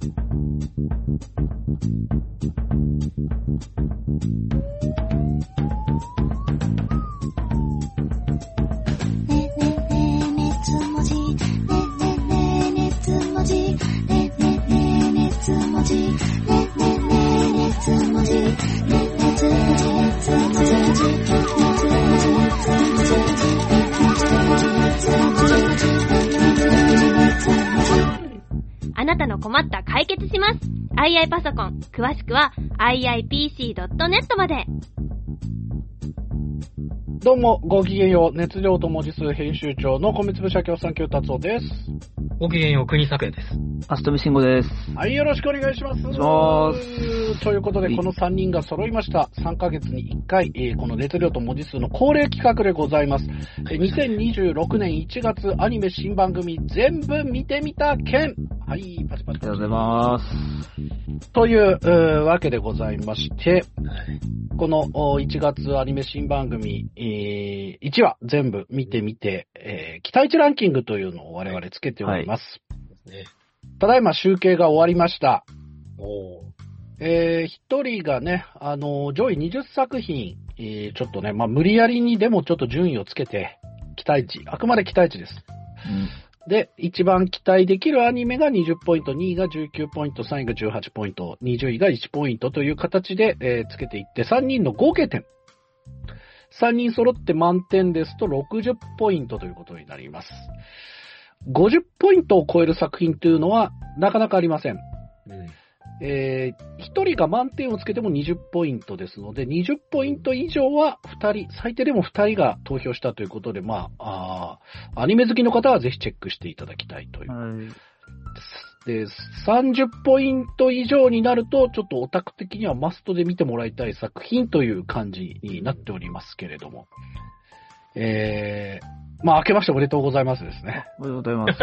あなたの困った解決します。II パソコン、詳しくは iipc.net まで。 どうも、ごきげんよう。熱量と文字数編集長の米粒社協さん、京達夫です。 ごきげんよう、国作です。 アストビシンゴです。 はい、よろしくお願いします。 お願いします。 ということで、この3人が揃いました。3ヶ月に1回、この熱量と文字数の恒例企画でございます。2026年1月アニメ新番組、全部見てみた件。はい、パチパチパチ。 ありがとうございます。 というわけでございまして、この1月アニメ新番組、1話全部見てみて、期待値ランキングというのを我々つけております。 はいはい、 ただいま集計が終わりました。 一人がね、上位20作品、ちょっとね、無理やりにでもちょっと順位をつけて、期待値、あくまで期待値です。で、一番期待できるアニメが20ポイント、2位が19ポイント、3位が18ポイント、20位が1ポイントという形で、つけていって、3人の合計点。3人揃って満点ですと60ポイントということになります。50ポイントを超える作品というのはなかなかありません。1人が満点をつけても20ポイントですので、20ポイント以上は2人、最低でも2人が投票したということで、アニメ好きの方はぜひチェックしていただきたいという。はい、で、30ポイント以上になると、ちょっとオタク的にはマストで見てもらいたい作品という感じになっておりますけれども。明けましておめでとうございますですね。 おめでとうございます。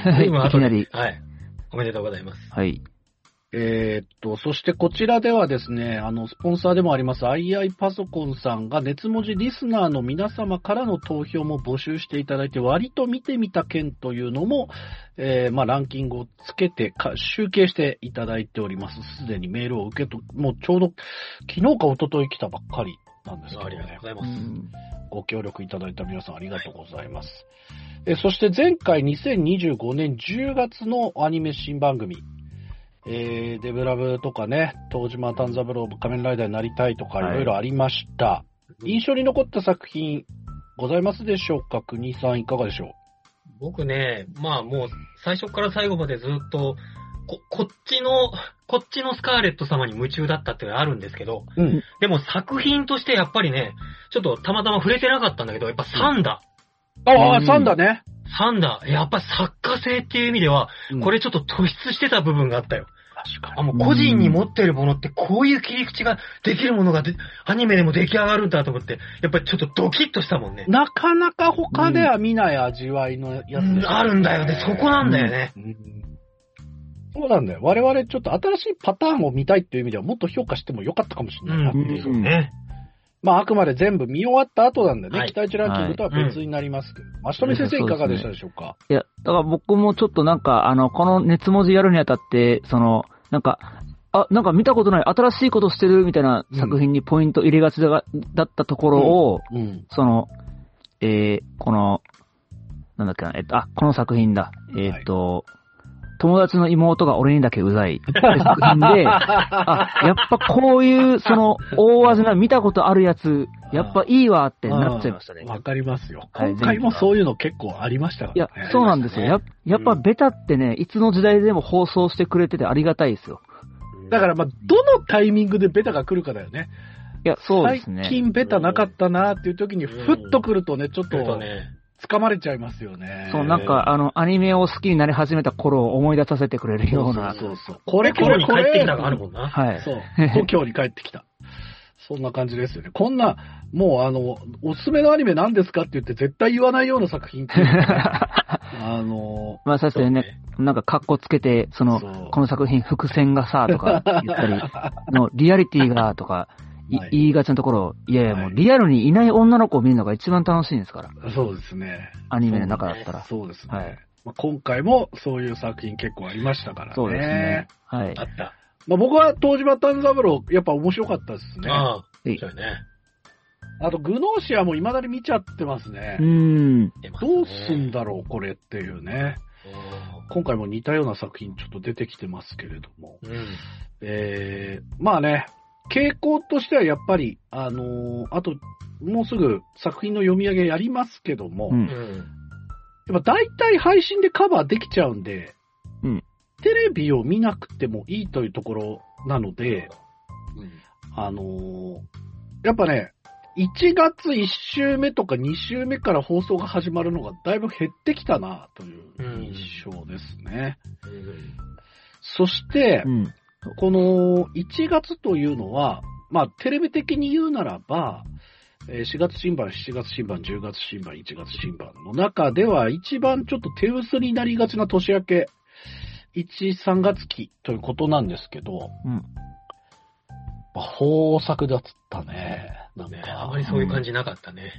はい、いきなり。 はい。おめでとうございます。 はい。 そしてこちらではですね、スポンサーでもあります II パソコンさんが熱文字リスナーの皆様からの投票も募集していただいて、割と見てみた件というのも、ランキングをつけて集計していただいております。すでにメールをもうちょうど昨日か一昨日来たばっかりなんですけどね。 ありがとうございます。 ご協力いただいた皆さんありがとうございます。そして前回2025年10月のアニメ新番組、デブラブとかね、東島丹三郎仮面ライダーになりたいとかいろいろありました。印象に残った作品ございますでしょうか？国さんいかがでしょう？ 僕ね、もう最初から最後までずっとこっちのスカーレット様に夢中だったっていうのがあるんですけど、でも作品としてやっぱりね、ちょっとたまたま触れてなかったんだけど、やっぱサンダ。 サンダね。 サンダ、やっぱ作家性っていう意味では、これちょっと突出してた部分があったよ。 確かに。 もう個人に持ってるものってこういう切り口ができるものがアニメでも出来上がるんだと思って、やっぱりちょっとドキッとしたもんね。 なかなか他では見ない味わいのやつ、 あるんだよね。そこなんだよね。 そうなんだよ。我々ちょっと新しいパターンを見たいっていう意味ではもっと評価してもよかったかもしれないなっていう。 ね。 あくまで全部見終わった後なんでね、期待値ランキングとは別になりますけど。足富先生いかがでしたでしょうか？ いや、だから僕もちょっとこの熱文字やるにあたって、なんか見たことない新しいことしてるみたいな作品にポイント入れがちだったところを、この、なんだっけな、この作品だ。友達の妹が俺にだけうざいって作品で、やっぱこういう、大味な見たことあるやつ、やっぱいいわってなっちゃいましたね。 わかりますよ。今回もそういうの結構ありましたからね。 いや、そうなんですよ。やっぱベタってね、いつの時代でも放送してくれててありがたいですよ。 だからどのタイミングでベタが来るかだよね。 いや、そうですね。 最近ベタなかったなーっていう時に、ふっと来るとね、ちょっと、掴まれちゃいますよね。 そう、アニメを好きになり始めた頃を思い出させてくれるような。 そう。 これ今日に帰ってきたがあるもんな。 はい。 そう。故郷に帰ってきた。そんな感じですよね。こんな、もうおすすめのアニメ何ですかって言って絶対言わないような作品っていうのが、 さしてね、カッコつけて、この作品伏線がさ、とか言ったり、リアリティが、とか、言いがちなところ、いやいや、もうリアルにいない女の子を見るのが一番楽しいんですから。 そうですね。 アニメの中だったら。 そうですね。はい。 今回もそういう作品結構ありましたからね。 そうですね。はい。 あった。 僕は東芝丹三郎、やっぱ面白かったですね。 ああ、そうよね。 あと、グノーシアも未だに見ちゃってますね。どうすんだろう、これっていうね。今回も似たような作品ちょっと出てきてますけれども。まあね、傾向としてはやっぱり、あと、もうすぐ作品の読み上げやりますけども、やっぱ大体配信でカバーできちゃうんで、テレビを見なくてもいいというところなので、やっぱね、1月1週目とか2週目から放送が始まるのがだいぶ減ってきたなという印象ですね。そして、この1月というのは、まあテレビ的に言うならば、4月新版、7月新版、10月新版、1月新版の中では一番ちょっと手薄になりがちな年明け、1、3月期ということなんですけど、豊作だったね。なんか、 あまりそういう感じなかったね。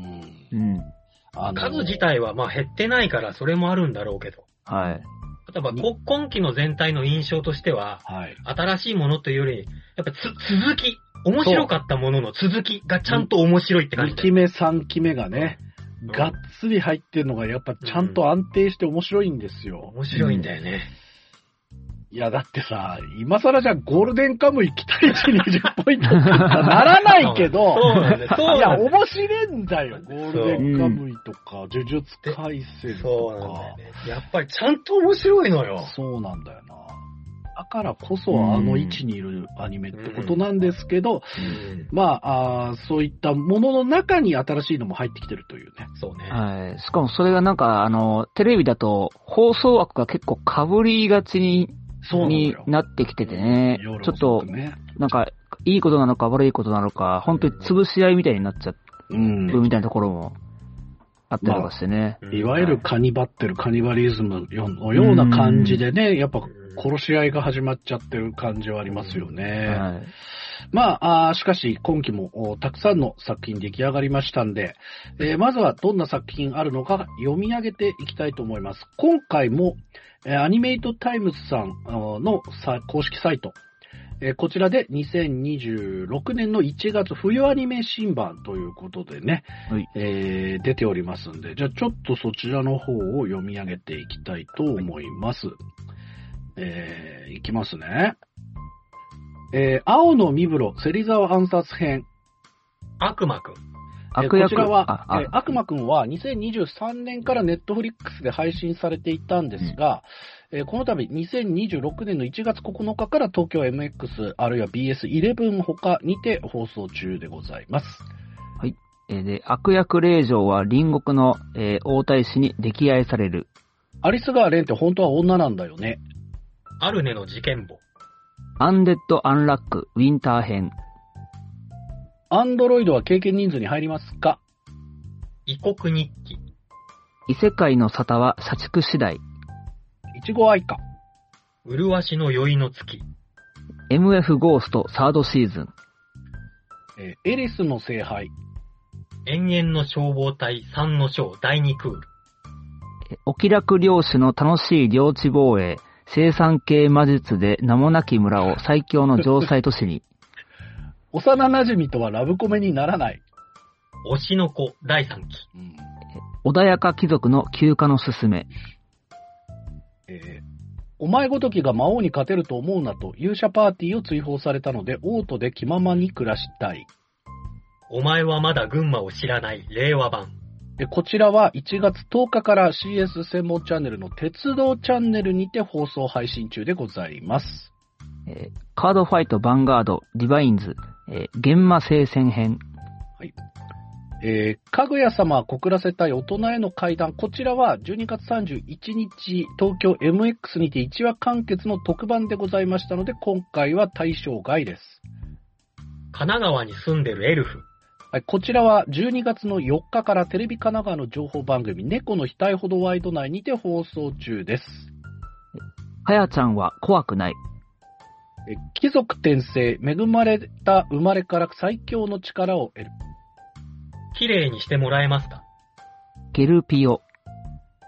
数自体はまあ減ってないからそれもあるんだろうけど。 はい。 例えば今期の全体の印象としては、新しいものというより、やっぱ続き、面白かったものの続きがちゃんと面白いって感じ。 2期目、3期目がね、がっつり入ってるのがやっぱちゃんと安定して面白いんですよ。 面白いんだよね。 いや、だってさ、今更じゃゴールデンカムイ期待値20ポイントってならないけど、いや、面白いんだよ。ゴールデンカムイとか、呪術廻戦とか。 そうなんだよね。やっぱりちゃんと面白いのよ。 そうなんだよな。だからこそあの位置にいるアニメってことなんですけど、まあ、そういったものの中に新しいのも入ってきてるというね。 そうね。 はい。しかもそれがなんか、テレビだと放送枠が結構被りがちになってきててね。ちょっと、なんか、いいことなのか悪いことなのか、本当に潰し合いみたいになっちゃうみたいなところもあったりとかしてね。 いわゆるカニバリズムのような感じでね、やっぱ殺し合いが始まっちゃってる感じはありますよね。まあ、しかし今期もたくさんの作品出来上がりましたんで、まずはどんな作品あるのか読み上げていきたいと思います。今回もアニメイトタイムズさんの公式サイト、こちらで2026年の1月冬アニメ新版ということでね、出ておりますんで、じゃあちょっとそちらの方を読み上げていきたいと思います。いきますね。青の身風呂、芹沢暗殺編。 悪魔くん。 こちらは、悪魔くんは2023年からネットフリックスで配信されていたんですが、この度2026年の1月9日から東京 MX あるいは BS11 他にて放送中でございます。 はい。で、悪役令嬢は隣国の、王太子に溺愛される。 アリス川蓮って本当は女なんだよね。 アルネの事件簿。 アンデッド・アンラック・ウィンター編。 アンドロイドは経験人数に入りますか？ 異国日記。 異世界の沙汰は社畜次第。 いちご愛花。 麗しの宵の月。 MF ゴーストサードシーズン。 エリスの聖杯。 延々の消防隊3の章第2クール。 お気楽領主の楽しい領地防衛。生産系魔術で名もなき村を最強の城塞都市に。 幼馴染とはラブコメにならない。 推しの子第3期。 穏やか貴族の休暇のすすめ。 お前ごときが魔王に勝てると思うなと勇者パーティーを追放されたので王都で気ままに暮らしたい。 お前はまだ群馬を知らない令和版。 こちらは1月10日から CS 専門チャンネルの鉄道チャンネルにて放送配信中でございます。 カードファイトヴァンガードディバインズ、現魔聖戦編。 はい。かぐや様告らせたい大人への階段。こちらは12月31日東京 MX にて1話完結の特番でございましたので、今回は対象外です。 神奈川に住んでるエルフ。 はい、こちらは12月の4日からテレビ神奈川の情報番組猫の額ほどワイド内にて放送中です。 はやちゃんは怖くない。 貴族転生、恵まれた生まれから最強の力を得る。 綺麗にしてもらえますか。 ゲルピオ。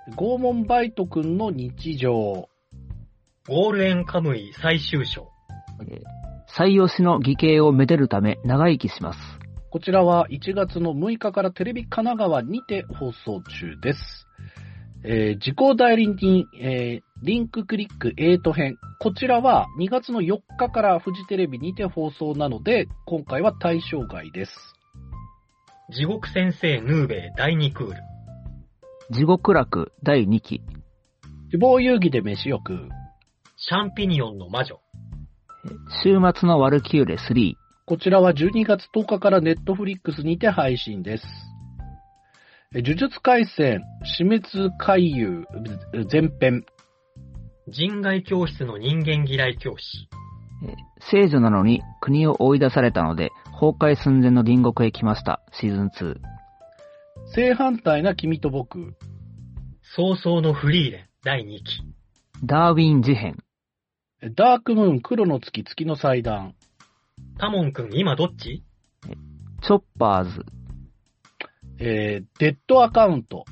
拷問バイト君の日常。 ゴールデンカムイ最終章。 最推しの義兄をめでるため長生きします。 こちらは1月の6日からテレビ神奈川にて放送中です。時効代理人、リンククリック8編。こちらは2月の4日からフジテレビにて放送なので、今回は対象外です。 地獄先生ヌーベイ第2クール。 地獄楽第2期。 死亡遊戯で飯を食う。 シャンピニオンの魔女。 週末のワルキューレ3。 こちらは12月10日からネットフリックスにて配信です。呪術廻戦死滅回遊前編。 人外教室の人間嫌い教師。 聖女なのに国を追い出されたので崩壊寸前の隣国へ来ました。シーズン2。 正反対な君と僕。 早々のフリーレン第2期。 ダーウィン事変。 ダークムーン黒の月月の祭壇。 タモン君今どっち？ チョッパーズ。 デッドアカウント。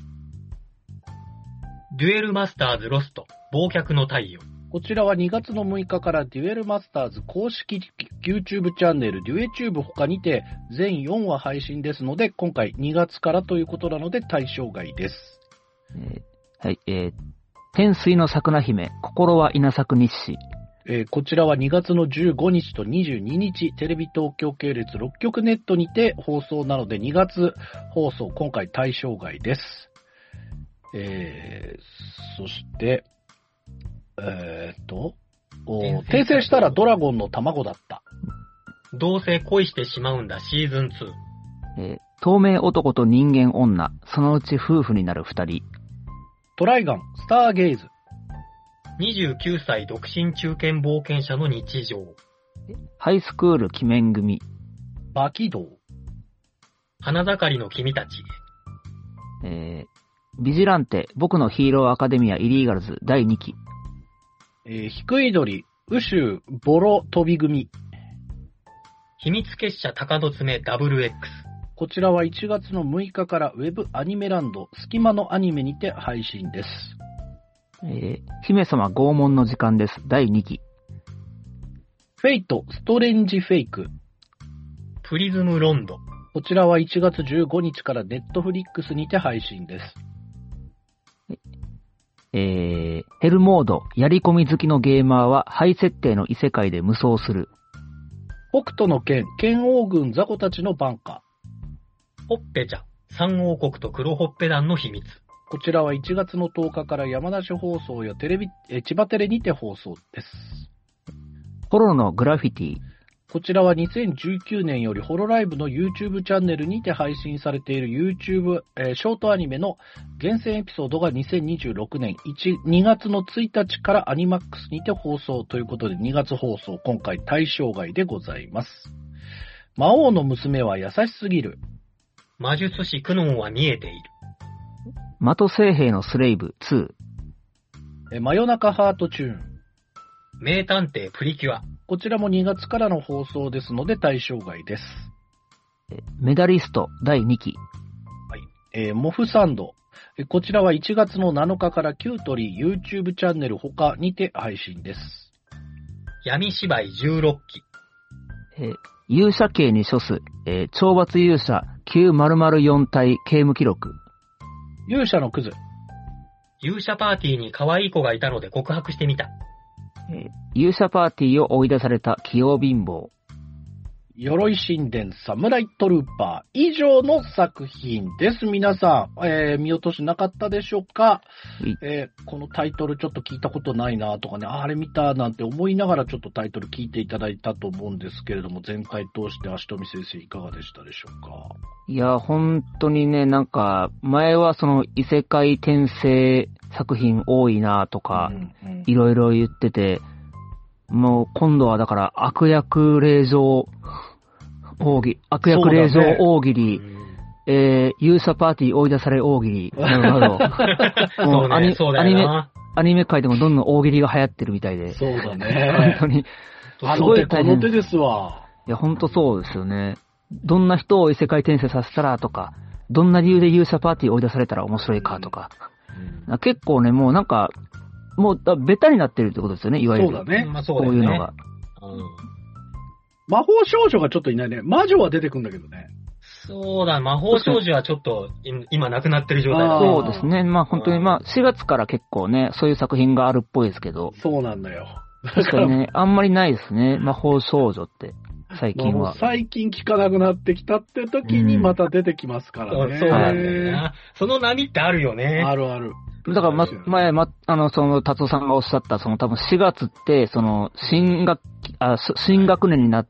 デュエルマスターズロスト忘却の太陽。 こちらは2月の6日からデュエルマスターズ公式 YouTube チャンネルデュエチューブ他にて全4話配信ですので、今回2月からということなので対象外です。 はい、天水の桜姫心は稲作日誌。 こちらは2月の15日と22日、テレビ東京系列6局ネットにて放送なので2月放送、今回対象外です。そして、転生したらドラゴンの卵だった。 どうせ恋してしまうんだシーズン 2。透明男と人間女、そのうち夫婦になる2人。 トライガン、スターゲイズ。 29歳独身中堅冒険者の日常。 ハイスクール鬼面組。 バキドウ。 花盛りの君たち。 ビジランテ、僕のヒーローアカデミアイリーガルズ第2期。 低い鳥、ウシュー、ボロ飛び組。 秘密結社鷹の爪 WX。 こちらは1月の6日からウェブアニメランド、隙間のアニメにて配信です。 姫様拷問の時間です。第2期。 フェイト、ストレンジフェイク。 プリズムロンド。 こちらは1月15日からネットフリックスにて配信です。 ヘルモード、やり込み好きのゲーマーはハイ設定の異世界で無双する。 北斗の剣、剣王軍雑魚たちの挽回。 ほっぺちゃん、三王国と黒ほっぺ団の秘密。 こちらは1月の10日から山梨放送や千葉テレにて放送です。 ホロのグラフィティ。 こちらは2019年よりホロライブの YouTube チャンネルにて配信されている YouTube、ショートアニメの厳選エピソードが2026年2月の1日からアニマックスにて放送ということで2月放送、今回対象外でございます。魔王の娘は優しすぎる。 魔術師クノンは見えている。 的聖兵のスレイブ2。 真夜中ハートチューン。 名探偵プリキュア。 こちらも2月からの放送ですので対象外です。 メダリスト第2期。 はい。モフサンド。こちらは1月の7日からキュートリー YouTube チャンネル他にて配信です。 闇芝居16期。 勇者刑に処す、懲罰勇者9004体刑務記録。 勇者のクズ。 勇者パーティーに可愛い子がいたので告白してみた。 勇者パーティーを追い出された器用貧乏。 鎧神殿サムライトルーパー以上の作品です。皆さん、見落としなかったでしょうか？このタイトルちょっと聞いたことないなとかね、あれ見たなんて思いながらちょっとタイトル聞いていただいたと思うんですけれども、前回通して足富先生いかがでしたでしょうか？ いや、本当にね、なんか、前はその異世界転生作品多いなとか、いろいろ言ってて、もう今度はだから悪役令状大喜利、勇者パーティー追い出され大喜利。なるほど。もうアニメ界でもどんどん大喜利が流行ってるみたいで。 そうだね。 本当に。 すごい大変。この手ですわ。 いや、本当そうですよね。どんな人を異世界転生させたらとか、どんな理由で勇者パーティー追い出されたら面白いかとか。 結構ね、もうなんか、もうベタになってるってことですよね、いわゆる。 そうだね。 まあ、そこういうのが。 魔法少女がちょっといないね。魔女は出てくるんだけどね。 そうだ、魔法少女はちょっと、今なくなってる状態だね。そうですね。まあ本当に、まあ4月から結構ね、そういう作品があるっぽいですけど。 そうなんだよ。 確かにね、あんまりないですね、魔法少女って、最近は。 最近聞かなくなってきたって時にまた出てきますからね。 そうなんだよな。その波ってあるよね。 あるある。 だから前、その、達夫さんがおっしゃった、その多分4月って、その、新学年になって、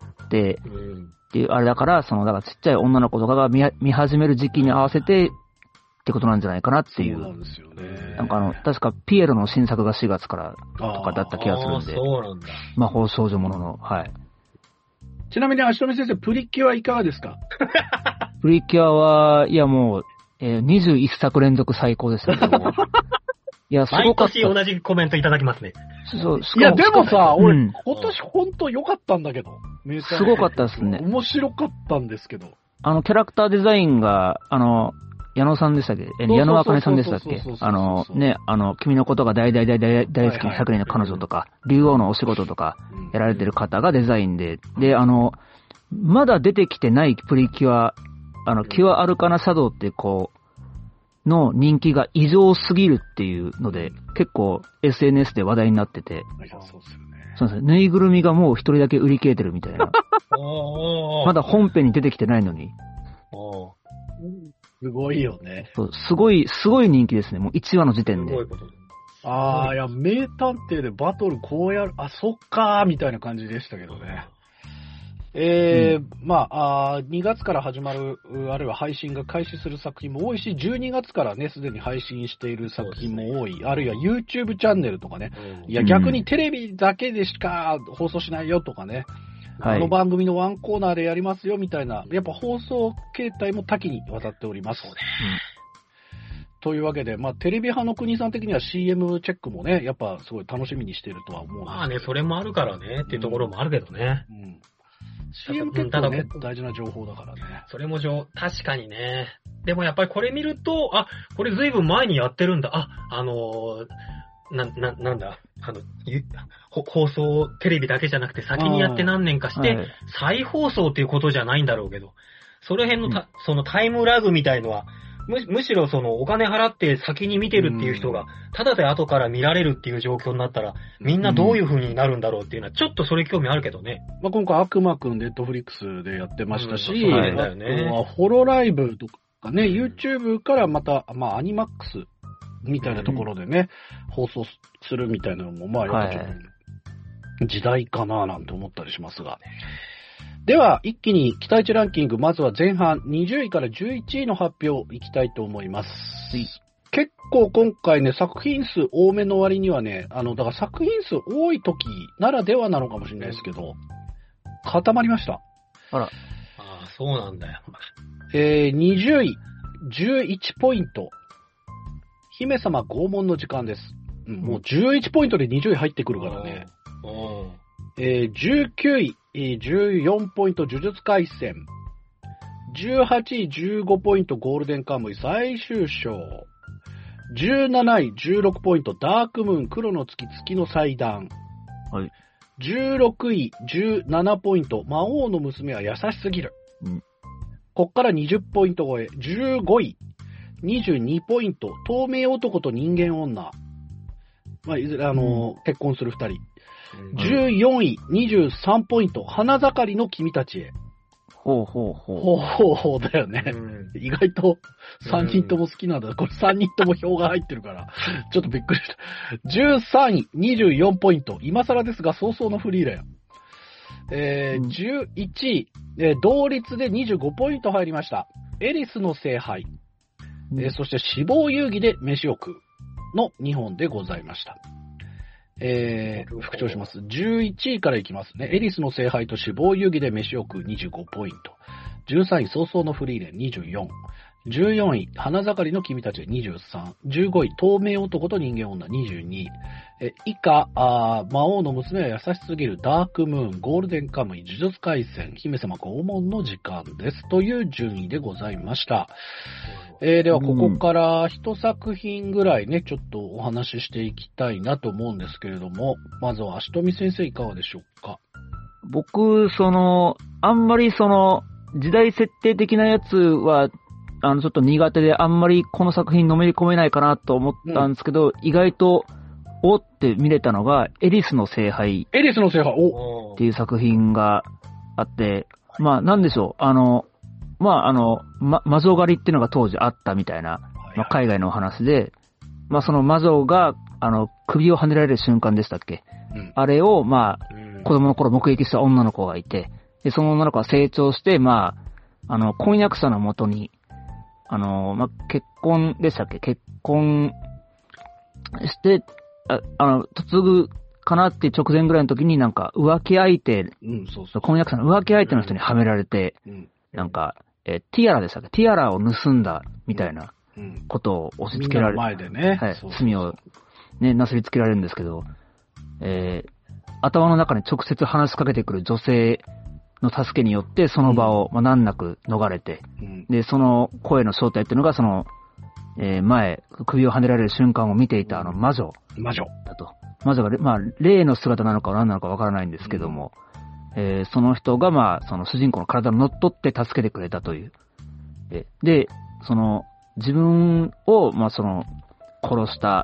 っていう、あれだから、その、だからちっちゃい女の子とかが見始める時期に合わせて、ってことなんじゃないかなっていう。 そうなんですよね。 なんか確かピエロの新作が4月からとかだった気がするんで。 そうなんだ。 魔法少女ものの、はい。 ちなみに、足富先生、プリキュアいかがですか？ プリキュアは、いやもう、21作連続最高でしたけど。いや、すごかった。 毎年同じコメントいただきますね。 そう、いや、でもさ、俺、今年ほんと良かったんだけど。 すごかったですね。 面白かったんですけど。 キャラクターデザインが、矢野さんでしたっけ？矢野あかねさんでしたっけ？君のことが大好きな100人の彼女とか、竜王のお仕事とか、やられてる方がデザインで、で、まだ出てきてないプリキュア、キュアアルカナシャドウっての人気が異常すぎるっていうので、結構 SNS で話題になってて、そうですね。ぬいぐるみがもう一人だけ売り切れてるみたいな。まだ本編に出てきてないのに。 すごいよね。 そう、すごい人気ですね。もう1話の時点で。 いや、名探偵でバトルこうやる、そっかー、みたいな感じでしたけどね。2月から始まる、あるいは配信が開始する作品も多いし、12月からね、すでに配信している作品も多い。あるいは YouTube チャンネルとかね。いや、逆にテレビだけでしか放送しないよとかね。この番組のワンコーナーでやりますよみたいな、やっぱ放送形態も多岐にわたっております。というわけで、テレビ派の国さん的には CM チェックもね、やっぱすごい楽しみにしてるとは思うんです。 まあね、それもあるからね、っていうところもあるけどね。 CM 結構ね、大事な情報だからね。 それも確かにね。でもやっぱりこれ見ると、これずいぶん前にやってるんだ。なんだ、放送、テレビだけじゃなくて先にやって何年かして、再放送っていうことじゃないんだろうけど、その辺のそのタイムラグみたいのは、むしろそのお金払って先に見てるっていう人が、ただで後から見られるっていう状況になったら、みんなどういう風になるんだろうっていうのは、ちょっとそれ興味あるけどね。 今回悪魔くんネットフリックスでやってましたし、 あとはホロライブとかね、YouTube からまた、アニマックスみたいなところでね、放送するみたいなのも、やっぱちょっと時代かななんて思ったりしますが。では、一気に期待値ランキング、まずは前半20位から11位の発表いきたいと思います。結構今回ね、作品数多めの割にはね、だから作品数多い時ならではなのかもしれないですけど、固まりました。 そうなんだよ。 20位、11ポイント。姫様拷問の時間です。もう11ポイントで20位入ってくるからね。19位、14ポイント呪術廻戦。18位、15ポイントゴールデンカムイ最終章。17位、16ポイントダークムーン黒の月月の祭壇。16位、17ポイント魔王の娘は優しすぎる。こっから20ポイント超え。15位、22ポイント透明男と人間女。いずれ結婚する2人。14位、23ポイント、花盛りの君たちへ。ほうだよね。意外と3人とも好きなんだ。これ3人とも票が入ってるから、ちょっとびっくりした。13位、24ポイント、今更ですが早々のフリーレン。11位、同率で25ポイント入りました。エリスの聖杯。そして死亡遊戯で飯を食うの2本でございました。復唱します。11位からいきますね。エリスの聖杯と死亡遊戯で飯を食う25ポイント。13位、早々のフリーレン24。14位、花盛りの君たち23。15位、透明男と人間女22。以下、魔王の娘は優しすぎるダークムーン、ゴールデンカムイ、呪術廻戦、姫様拷問の時間です。という順位でございました。 ではここから一作品ぐらいね、ちょっとお話ししていきたいなと思うんですけれども、まずは足富先生いかがでしょうか？ 僕、あんまり時代設定的なやつは、ちょっと苦手で、あんまりこの作品のめり込めないかなと思ったんですけど、意外と、おって見れたのが、エリスの聖杯。 エリスの聖杯、おっていう作品があって、まあ、なんでしょう、魔女狩りっていうのが当時あったみたいな、まあ、海外のお話で、まあ、その魔女が、首を跳ねられる瞬間でしたっけ、あれを、まあ、子供の頃目撃した女の子がいて、で、その女の子が成長して、まあ、婚約者のもとに、まあ、結婚でしたっけ、結婚して、嫁ぐかなって直前ぐらいの時になんか浮気相手、婚約者の浮気相手の人にはめられて、なんか、ティアラでしたっけ、ティアラを盗んだみたいなことを押し付けられる。 前でね。 はい、罪をね、なすりつけられるんですけど、頭の中に直接話しかけてくる女性の助けによってその場を、まあ、難なく逃れて、で、その声の正体っていうのが前、首を跳ねられる瞬間を見ていた魔女だと。魔女が、まあ、霊の姿なのか何なのかわからないんですけども、その人が、まあ、その主人公の体に乗っ取って助けてくれたという。で、自分を、まあ、殺した、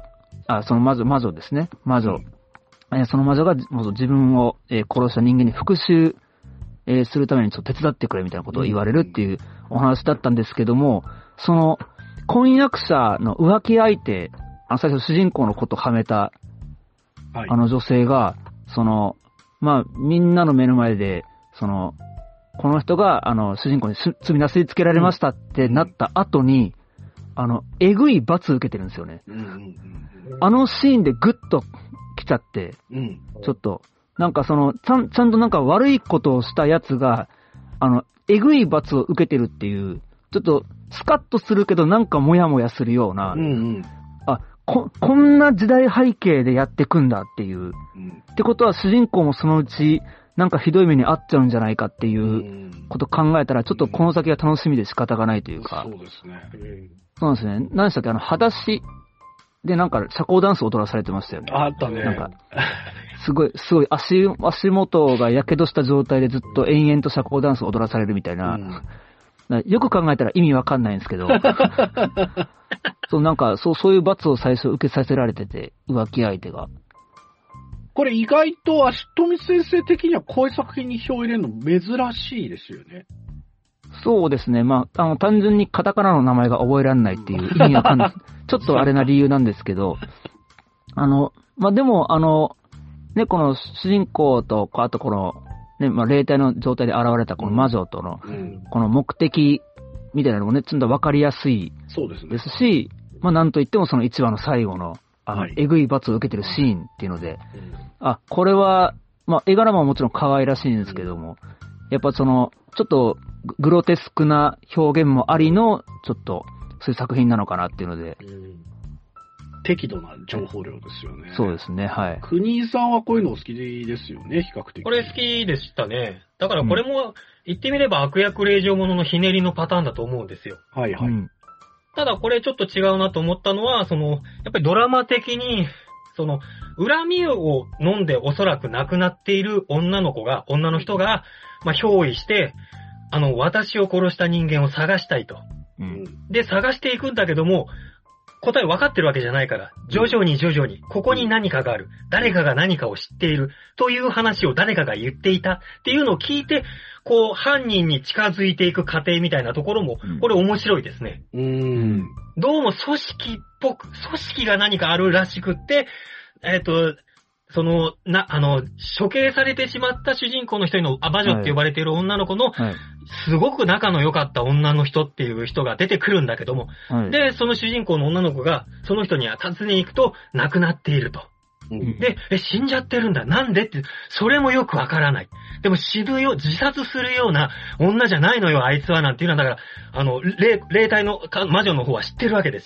その魔女ですね。魔女。その魔女が自分を殺した人間に復讐するためにちょっと手伝ってくれみたいなことを言われるっていうお話だったんですけども、婚約者の浮気相手、最初主人公のことをはめた、女性が、まあ、みんなの目の前で、この人が、主人公に罪なすりつけられましたってなった後に、えぐい罰受けてるんですよね。あのシーンでグッと来ちゃって、ちょっと、なんかちゃんとなんか悪いことをしたやつが、えぐい罰を受けてるっていう、ちょっとスカッとするけどなんかモヤモヤするような、こんな時代背景でやってくんだっていう、ってことは主人公もそのうちなんかひどい目に遭っちゃうんじゃないかっていうことを考えたら、ちょっとこの先が楽しみで仕方がないというか。 そうですね。 そうなんですね。何でしたっけ、裸足でなんか社交ダンス踊らされてましたよね。 あったね。 なんか、すごい足元が火傷した状態でずっと延々と社交ダンスを踊らされるみたいな。よく考えたら意味わかんないんですけど。なんか、そういう罰を最初受けさせられてて、浮気相手が。 これ意外と足富先生的にはこういう作品に票を入れるの珍しいですよね。 そうですね。まあ、単純にカタカナの名前が覚えられないっていう意味わかんない。ちょっとあれな理由なんですけど、まあ、でも、ね、この主人公と、あとこの、ね、まあ、霊体の状態で現れたこの魔女との、この目的みたいなのもね、ちょっとわかりやすいですし、まあ、なんといってもその1話の最後の、えぐい罰を受けてるシーンっていうので、これは、まあ、絵柄ももちろん可愛らしいんですけども、やっぱちょっとグロテスクな表現もありの、ちょっと、そういう作品なのかなっていうので。 適度な情報量ですよね。 そうですね、はい。 国井さんはこういうのお好きですよね、比較的。 これ好きでしたね。だからこれも、言ってみれば悪役令嬢もののひねりのパターンだと思うんですよ。 はいはい。 ただこれちょっと違うなと思ったのは、やっぱりドラマ的に、恨みを飲んでおそらく亡くなっている女の人が、まあ、憑依して、私を殺した人間を探したいと。で、探していくんだけども、答え分かってるわけじゃないから、徐々に、ここに何かがある。誰かが何かを知っている。という話を誰かが言っていた。っていうのを聞いて、こう、犯人に近づいていく過程みたいなところも、これ面白いですね。どうも組織が何かあるらしくって、処刑されてしまった主人公の一人の魔女って呼ばれている女の子の、すごく仲の良かった女の人っていう人が出てくるんだけども、で、その主人公の女の子が、その人に訪ねに行くと、亡くなっていると。で、死んじゃってるんだ。なんでって、それもよくわからない。でも死ぬよ、自殺するような女じゃないのよ、あいつは、なんていうのは、だから、霊体の魔女の方は知ってるわけですよ。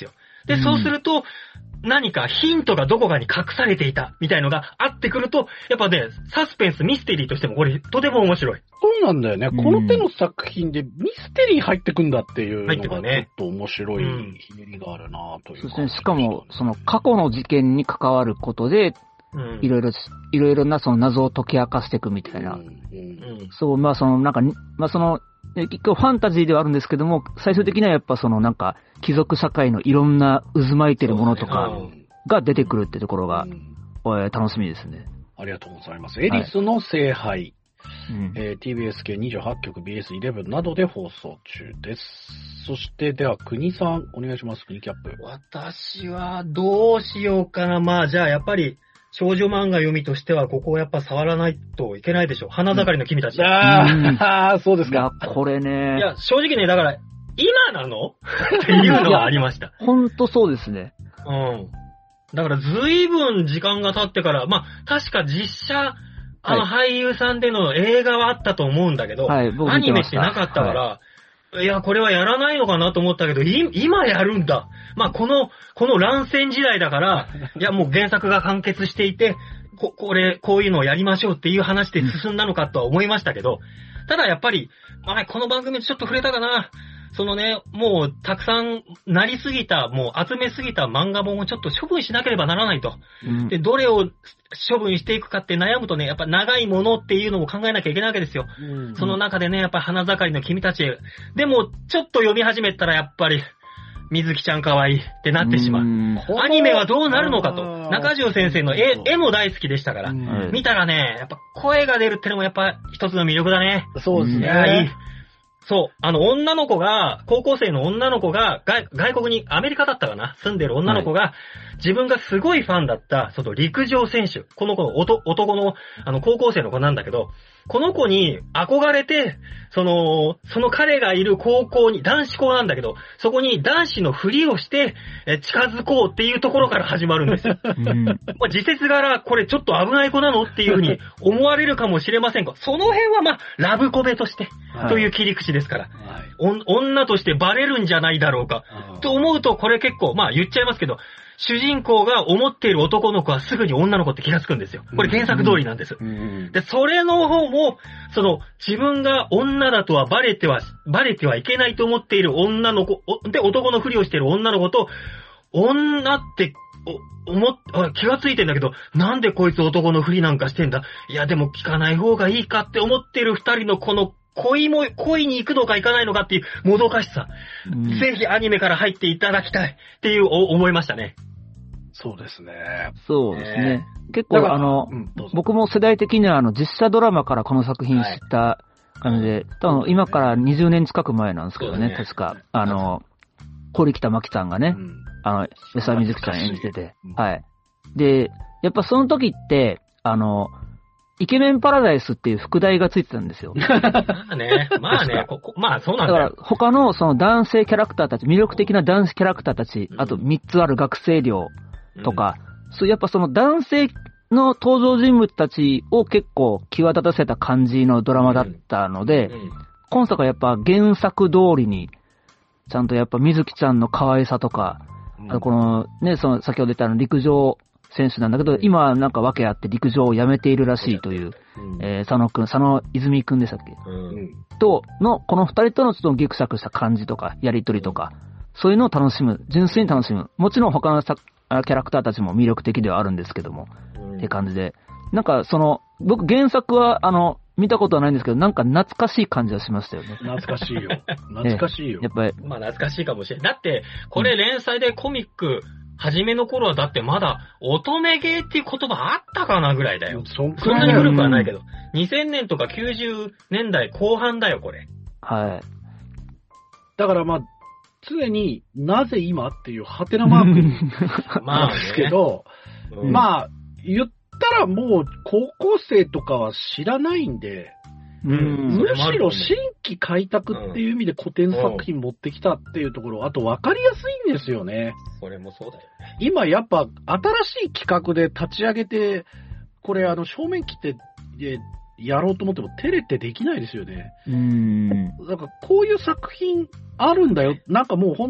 で、そうすると、何かヒントがどこかに隠されていたみたいのがあってくると、やっぱね、サスペンス、ミステリーとしてもこれとても面白い。 そうなんだよね。この手の作品でミステリー入ってくんだっていうのがちょっと面白いひねりがあるなという、 そうですね。しかも、その過去の事件に関わることで、いろいろなその謎を解き明かしていくみたいな。そう、まあそのなんか、まあその、結構ファンタジーではあるんですけども、最終的にはやっぱそのなんか、貴族社会のいろんな渦巻いてるものとかが出てくるってところが、楽しみですね。 ありがとうございます。エリスの聖杯、TBS 系28局 BS11 などで放送中です。そして、では、国さん、お願いします。国キャップ。 私はどうしようかな。まあ、じゃあやっぱり、少女漫画読みとしては、ここをやっぱ触らないといけないでしょう。花盛りの君たち。 ああ、そうですか。 いや、これね。 いや、正直ね、だから、今なのっていうのがありました。 ほんとそうですね。 うん。だから、ずいぶん時間が経ってから、まあ、確か実写、俳優さんでの映画はあったと思うんだけど、 はい、 アニメってなかったから、いや、これはやらないのかなと思ったけど、今やるんだ。まあ、この乱戦時代だから、いや、もう原作が完結していて、こういうのをやりましょうっていう話で進んだのかとは思いましたけど、ただやっぱり、この番組でちょっと触れたかな。そのね、もうたくさんなりすぎた、もう集めすぎた漫画本をちょっと処分しなければならないと。で、どれを処分していくかって悩むとね、やっぱ長いものっていうのも考えなきゃいけないわけですよ。その中でね、やっぱ花盛りの君たち。でも、ちょっと読み始めたらやっぱり、水木ちゃん可愛いってなってしまう。アニメはどうなるのかと。中条先生の絵も大好きでしたから。見たらね、やっぱ声が出るってのもやっぱ一つの魅力だね。 そうですね。 そう。女の子が、高校生の女の子が、外国に、アメリカだったかな住んでる女の子が、自分がすごいファンだった、その陸上選手。この子の男の、高校生の子なんだけど、この子に憧れて、その彼がいる高校に、男子校なんだけど、そこに男子のふりをして、近づこうっていうところから始まるんですよ。時節柄、これちょっと危ない子なのっていうふうに思われるかもしれませんが、その辺はまあ、ラブコメとして、という切り口ですから、女としてバレるんじゃないだろうか、と思うと、これ結構、まあ言っちゃいますけど、主人公が思っている男の子はすぐに女の子って気がつくんですよ。これ原作通りなんです。で、それの方も、自分が女だとはバレてはいけないと思っている女の子、で、男のふりをしている女の子と、女って、気がついてんだけど、なんでこいつ男のふりなんかしてんだ？いや、でも聞かない方がいいかって思っている二人のこの恋に行くのか行かないのかっていうもどかしさ。ぜひアニメから入っていただきたいっていう思いましたね。 そうですね。 そうですね。結構僕も世代的には実写ドラマからこの作品知った感じで、多分今から20年近く前なんですけどね、確か。堀北真希さんがね、吉沢瑞希ちゃん演じてて、はい。で、やっぱその時って、イケメンパラダイスっていう副題がついてたんですよ。 まあね、まあそうなんだよ。 だから他のその男性キャラクターたち、魅力的な男子キャラクターたち、あと3つある学生寮とか、やっぱその男性の登場人物たちを結構際立たせた感じのドラマだったので、今作はやっぱ原作通りに、ちゃんとやっぱ水木ちゃんの可愛さとか、あとこのね、先ほど言った陸上選手なんだけど、今はなんか訳あって陸上をやめているらしいという、佐野泉くんでしたっけ、この二人とのちょっとギクシャクした感じとか、やりとりとか、そういうのを楽しむ、純粋に楽しむ。もちろん他のキャラクターたちも魅力的ではあるんですけども、って感じで。なんか僕原作は見たことはないんですけど、なんか懐かしい感じはしましたよね。 懐かしいよ。懐かしいよ。 やっぱり。 まあ懐かしいかもしれない。だって、これ連載でコミック、初めの頃はだってまだ乙女芸っていう言葉あったかなぐらいだよ。そんなに古くはないけど。2000年とか90年代後半だよ、これ。 はい。 だからまあ、常になぜ今っていうハテナマークなんですけど、まあ、言ったらもう高校生とかは知らないんで、むしろ新規開拓っていう意味で古典作品持ってきたっていうところ、あと分かりやすいんですよね。 これもそうだよね。 今やっぱ新しい企画で立ち上げて、これ正面切ってやろうと思ってもテレってできないですよね。だからこういう作品あるんだよ。なんかもう本当に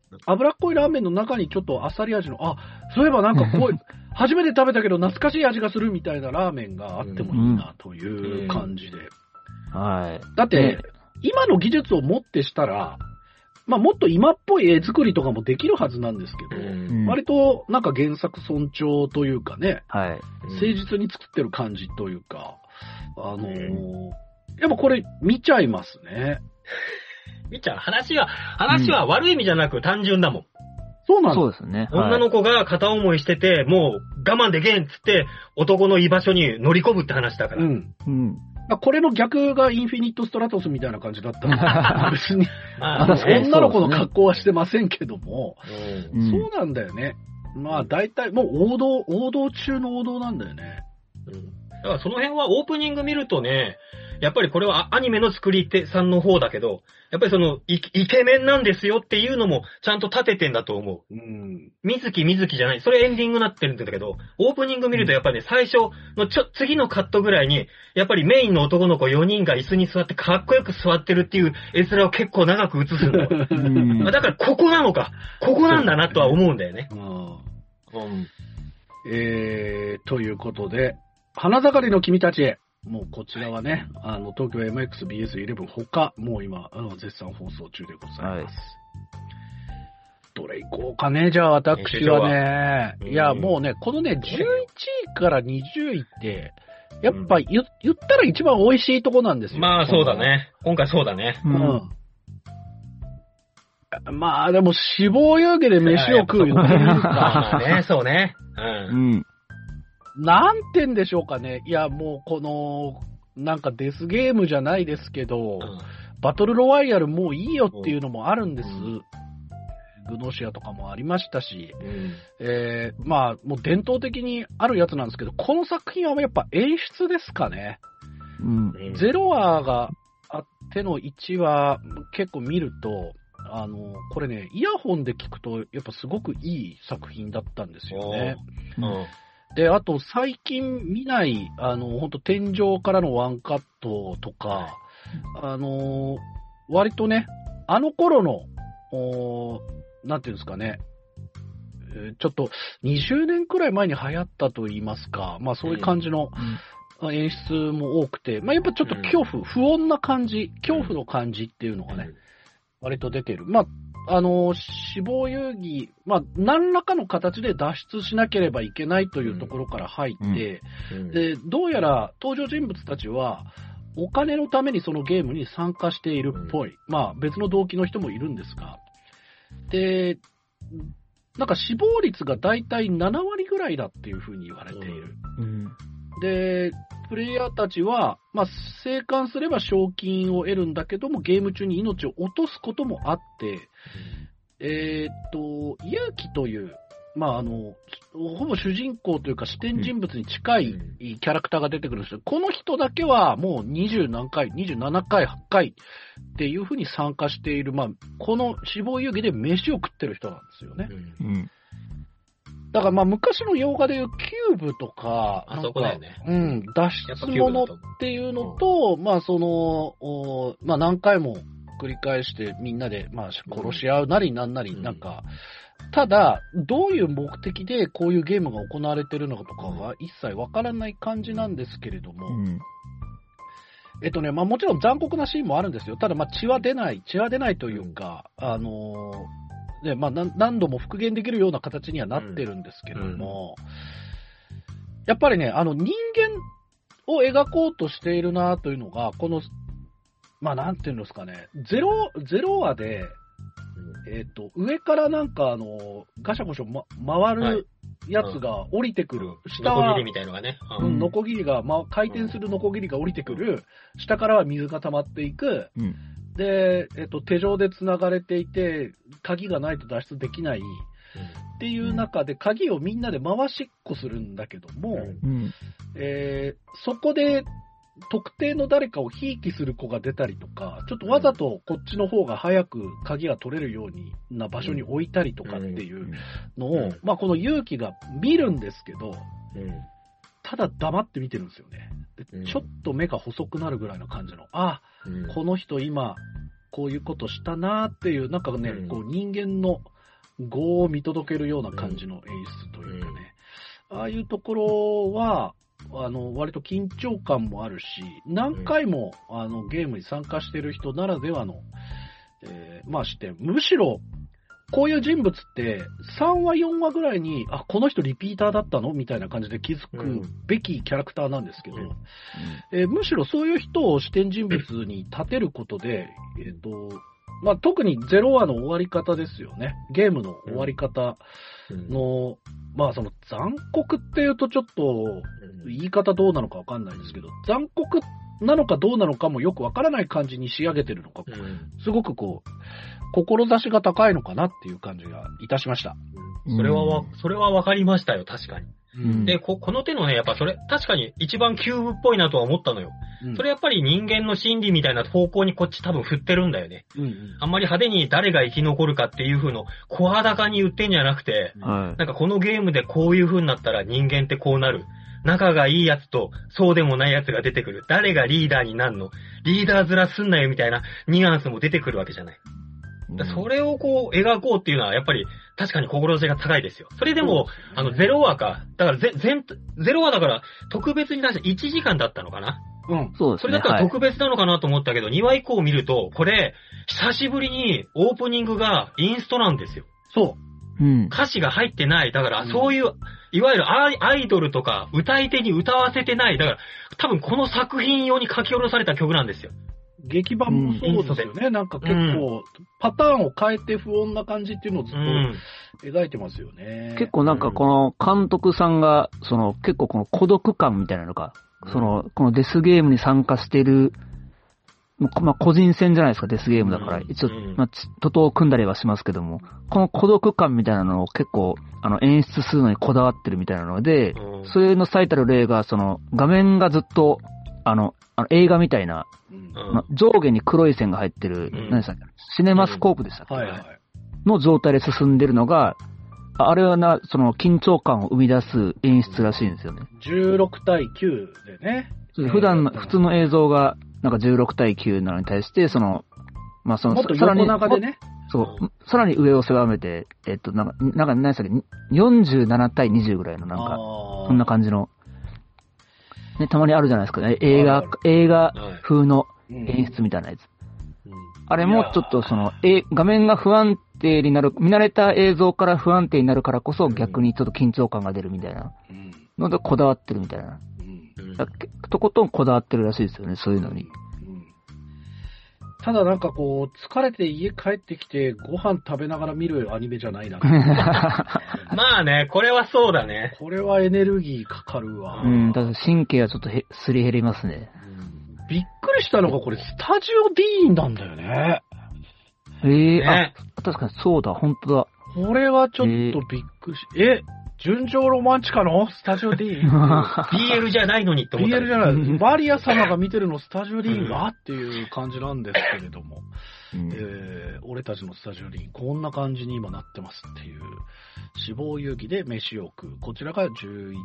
脂っこいラーメンの中にちょっとあっさり味の、そういえばなんかこう、初めて食べたけど懐かしい味がするみたいなラーメンがあってもいいなという感じで。 はい。 だって、今の技術をもってしたら、まあもっと今っぽい絵作りとかもできるはずなんですけど、割となんか原作尊重というかね、 はい。 誠実に作ってる感じというか、やっぱこれ見ちゃいますね。 見ちゃう。話は悪い意味じゃなく単純だもん。 そうなんそうですね。 女の子が片思いしてて、もう我慢でけんっつって、男の居場所に乗り込むって話だから。 これの逆がインフィニットストラトスみたいな感じだったら、別に、女の子の格好はしてませんけども、そうなんだよね。まあ大体、もう王道中の王道なんだよね。 だからその辺はオープニング見るとね、やっぱりこれはアニメの作り手さんの方だけど、やっぱりそのイケメンなんですよっていうのもちゃんと立ててんだと思う。水木じゃない。それエンディングになってるんだけど、オープニング見るとやっぱりね、最初の次のカットぐらいに、やっぱりメインの男の子4人が椅子に座ってかっこよく座ってるっていう絵面を結構長く映すんだよ。だからここなのか。ここなんだなとは思うんだよね。 ということで、花盛りの君たちへ。もうこちらはね、東京 MXBS11 他、もう今、絶賛放送中でございます。どれ行こうかね、じゃあ私はね。いや、もうね、このね、11位から20位って、やっぱ言ったら一番美味しいとこなんですよ。 まあそうだね。今回そうだね。 まあでも死亡遊戯で飯を食うよね。 まあね、そうね。 なんて言うんでしょうかね。いや、もうこの、なんかデスゲームじゃないですけど、バトルロワイヤルもういいよっていうのもあるんです。グノシアとかもありましたし、まあ、もう伝統的にあるやつなんですけど、この作品はやっぱ演出ですかね。0話があっての1話結構見ると、これね、イヤホンで聞くとやっぱすごくいい作品だったんですよね。で、あと最近見ない、ほんと天井からのワンカットとか、割とね、あの頃の、なんていうんですかね、ちょっと20年くらい前に流行ったと言いますか、まあそういう感じの演出も多くて、まあやっぱちょっと不穏な感じ、恐怖の感じっていうのがね、割と出てる。まあ、死亡遊戯、まあ、何らかの形で脱出しなければいけないというところから入って、で、どうやら登場人物たちは、お金のためにそのゲームに参加しているっぽい。まあ、別の動機の人もいるんですが。で、なんか死亡率がだいたい7割ぐらいだっていうふうに言われている。で、プレイヤーたちは、まあ、生還すれば賞金を得るんだけども、ゲーム中に命を落とすこともあって、勇気という、まあ、ほぼ主人公というか視点人物に近いキャラクターが出てくるんですよ。この人だけはもう27回、8回っていうふうに参加している、まあ、この死亡遊戯で飯を食ってる人なんですよね。だからまあ昔の洋画でいうキューブとか、 あそこだよね。 脱出物っていうのと、まあその、まあ何回も繰り返してみんなでまあ殺し合うなりなんなり、なんか、ただ、どういう目的でこういうゲームが行われてるのかとかは一切わからない感じなんですけれども、まあもちろん残酷なシーンもあるんですよ。ただまあ血は出ないというか、で、まあ、何度も復元できるような形にはなってるんですけども、やっぱりね、人間を描こうとしているなというのが、この、まあ、なんていうんですかね、ゼロ話で、上からなんかガシャゴシャ回るやつが降りてくる。 下は、ノコギリみたいのがね。 ノコギリが、回転するノコギリが降りてくる。下からは水が溜まっていく。で、手錠で繋がれていて、鍵がないと脱出できないっていう中で、鍵をみんなで回しっこするんだけども、そこで特定の誰かをひいきする子が出たりとか、ちょっとわざとこっちの方が早く鍵が取れるような場所に置いたりとかっていうのを、まあこの勇気が見るんですけど、ただ黙って見てるんですよね。でちょっと目が細くなるぐらいの感じの、この人今こういうことしたなーっていう、なんかね、こう人間の業を見届けるような感じの演出というかね。ああいうところは、割と緊張感もあるし、何回も、ゲームに参加してる人ならではの、まあ視点。むしろ、こういう人物って、3話、4話ぐらいに、あ、この人リピーターだったのみたいな感じで気づくべきキャラクターなんですけど、むしろそういう人を視点人物に立てることで、まあ、特に0話の終わり方ですよね。ゲームの終わり方の、まあその残酷っていうとちょっと言い方どうなのかわかんないですけど、残酷なのかどうなのかもよくわからない感じに仕上げてるのか、すごくこう、志が高いのかなっていう感じがいたしました。 それはわかりましたよ、確かに。で、この手のね、やっぱそれ、確かに一番キューブっぽいなとは思ったのよ。それやっぱり人間の心理みたいな方向にこっち多分振ってるんだよね。あんまり派手に誰が生き残るかっていう風の声高に言ってんじゃなくて、なんかこのゲームでこういう風になったら人間ってこうなる。仲がいいやつとそうでもないやつが出てくる。誰がリーダーになるの？リーダー面すんなよみたいなニュアンスも出てくるわけじゃない。それをこう描こうっていうのはやっぱり確かに志が高いですよ。それでも、0話か。だから0話だから特別に出して1時間だったのかな？ そうですね。 それだったら特別なのかなと思ったけど、2話以降見ると、これ、久しぶりにオープニングがインストなんですよ。 そう。 歌詞が入ってない。だから、そういう、いわゆるアイドルとか歌い手に歌わせてない。だから、多分この作品用に書き下ろされた曲なんですよ。 劇版もそうですよね。なんか結構、パターンを変えて不穏な感じっていうのをずっと描いてますよね。 結構なんかこの監督さんが、結構この孤独感みたいなのが、このデスゲームに参加している、まあ、個人戦じゃないですか、デスゲームだから。一応、まあ、徒党を組んだりはしますけども、この孤独感みたいなのを結構、演出するのにこだわってるみたいなので、それの最たる例が、画面がずっと、映画みたいな、上下に黒い線が入ってる、何でしたっけ、シネマスコープでしたっけ、の状態で進んでるのが、あれは緊張感を生み出す演出らしいんですよね。 16対9でね。 普通の映像が、なんか16対9なのに対して、まあもっと横長でね。 そう、さらに上を狭めて、なんか何でしたっけ、47対20ぐらいのなんか、そんな感じの、ね、たまにあるじゃないですかね。映画風の演出みたいなやつ。あれもちょっと画面が不安定になる、見慣れた映像から不安定になるからこそ逆にちょっと緊張感が出るみたいなのでこだわってるみたいな。とことんこだわってるらしいですよね、そういうのに。 ただなんかこう、疲れて家帰ってきてご飯食べながら見るアニメじゃないな。 まあね、これはそうだね。 これはエネルギーかかるわ。 だから神経はちょっとすり減りますね。 びっくりしたのがこれスタジオ D なんだよね。 あ、確かにそうだ、本当だ。 これはちょっとびっくり純情ロマンチカのスタジオ D？ BL じゃないのにって思った。 BL じゃない。マリア様が見てるのスタジオ D がっていう感じなんですけれども、俺たちのスタジオ D こんな感じに今なってますっていう、死亡遊戯で飯を食う。こちらが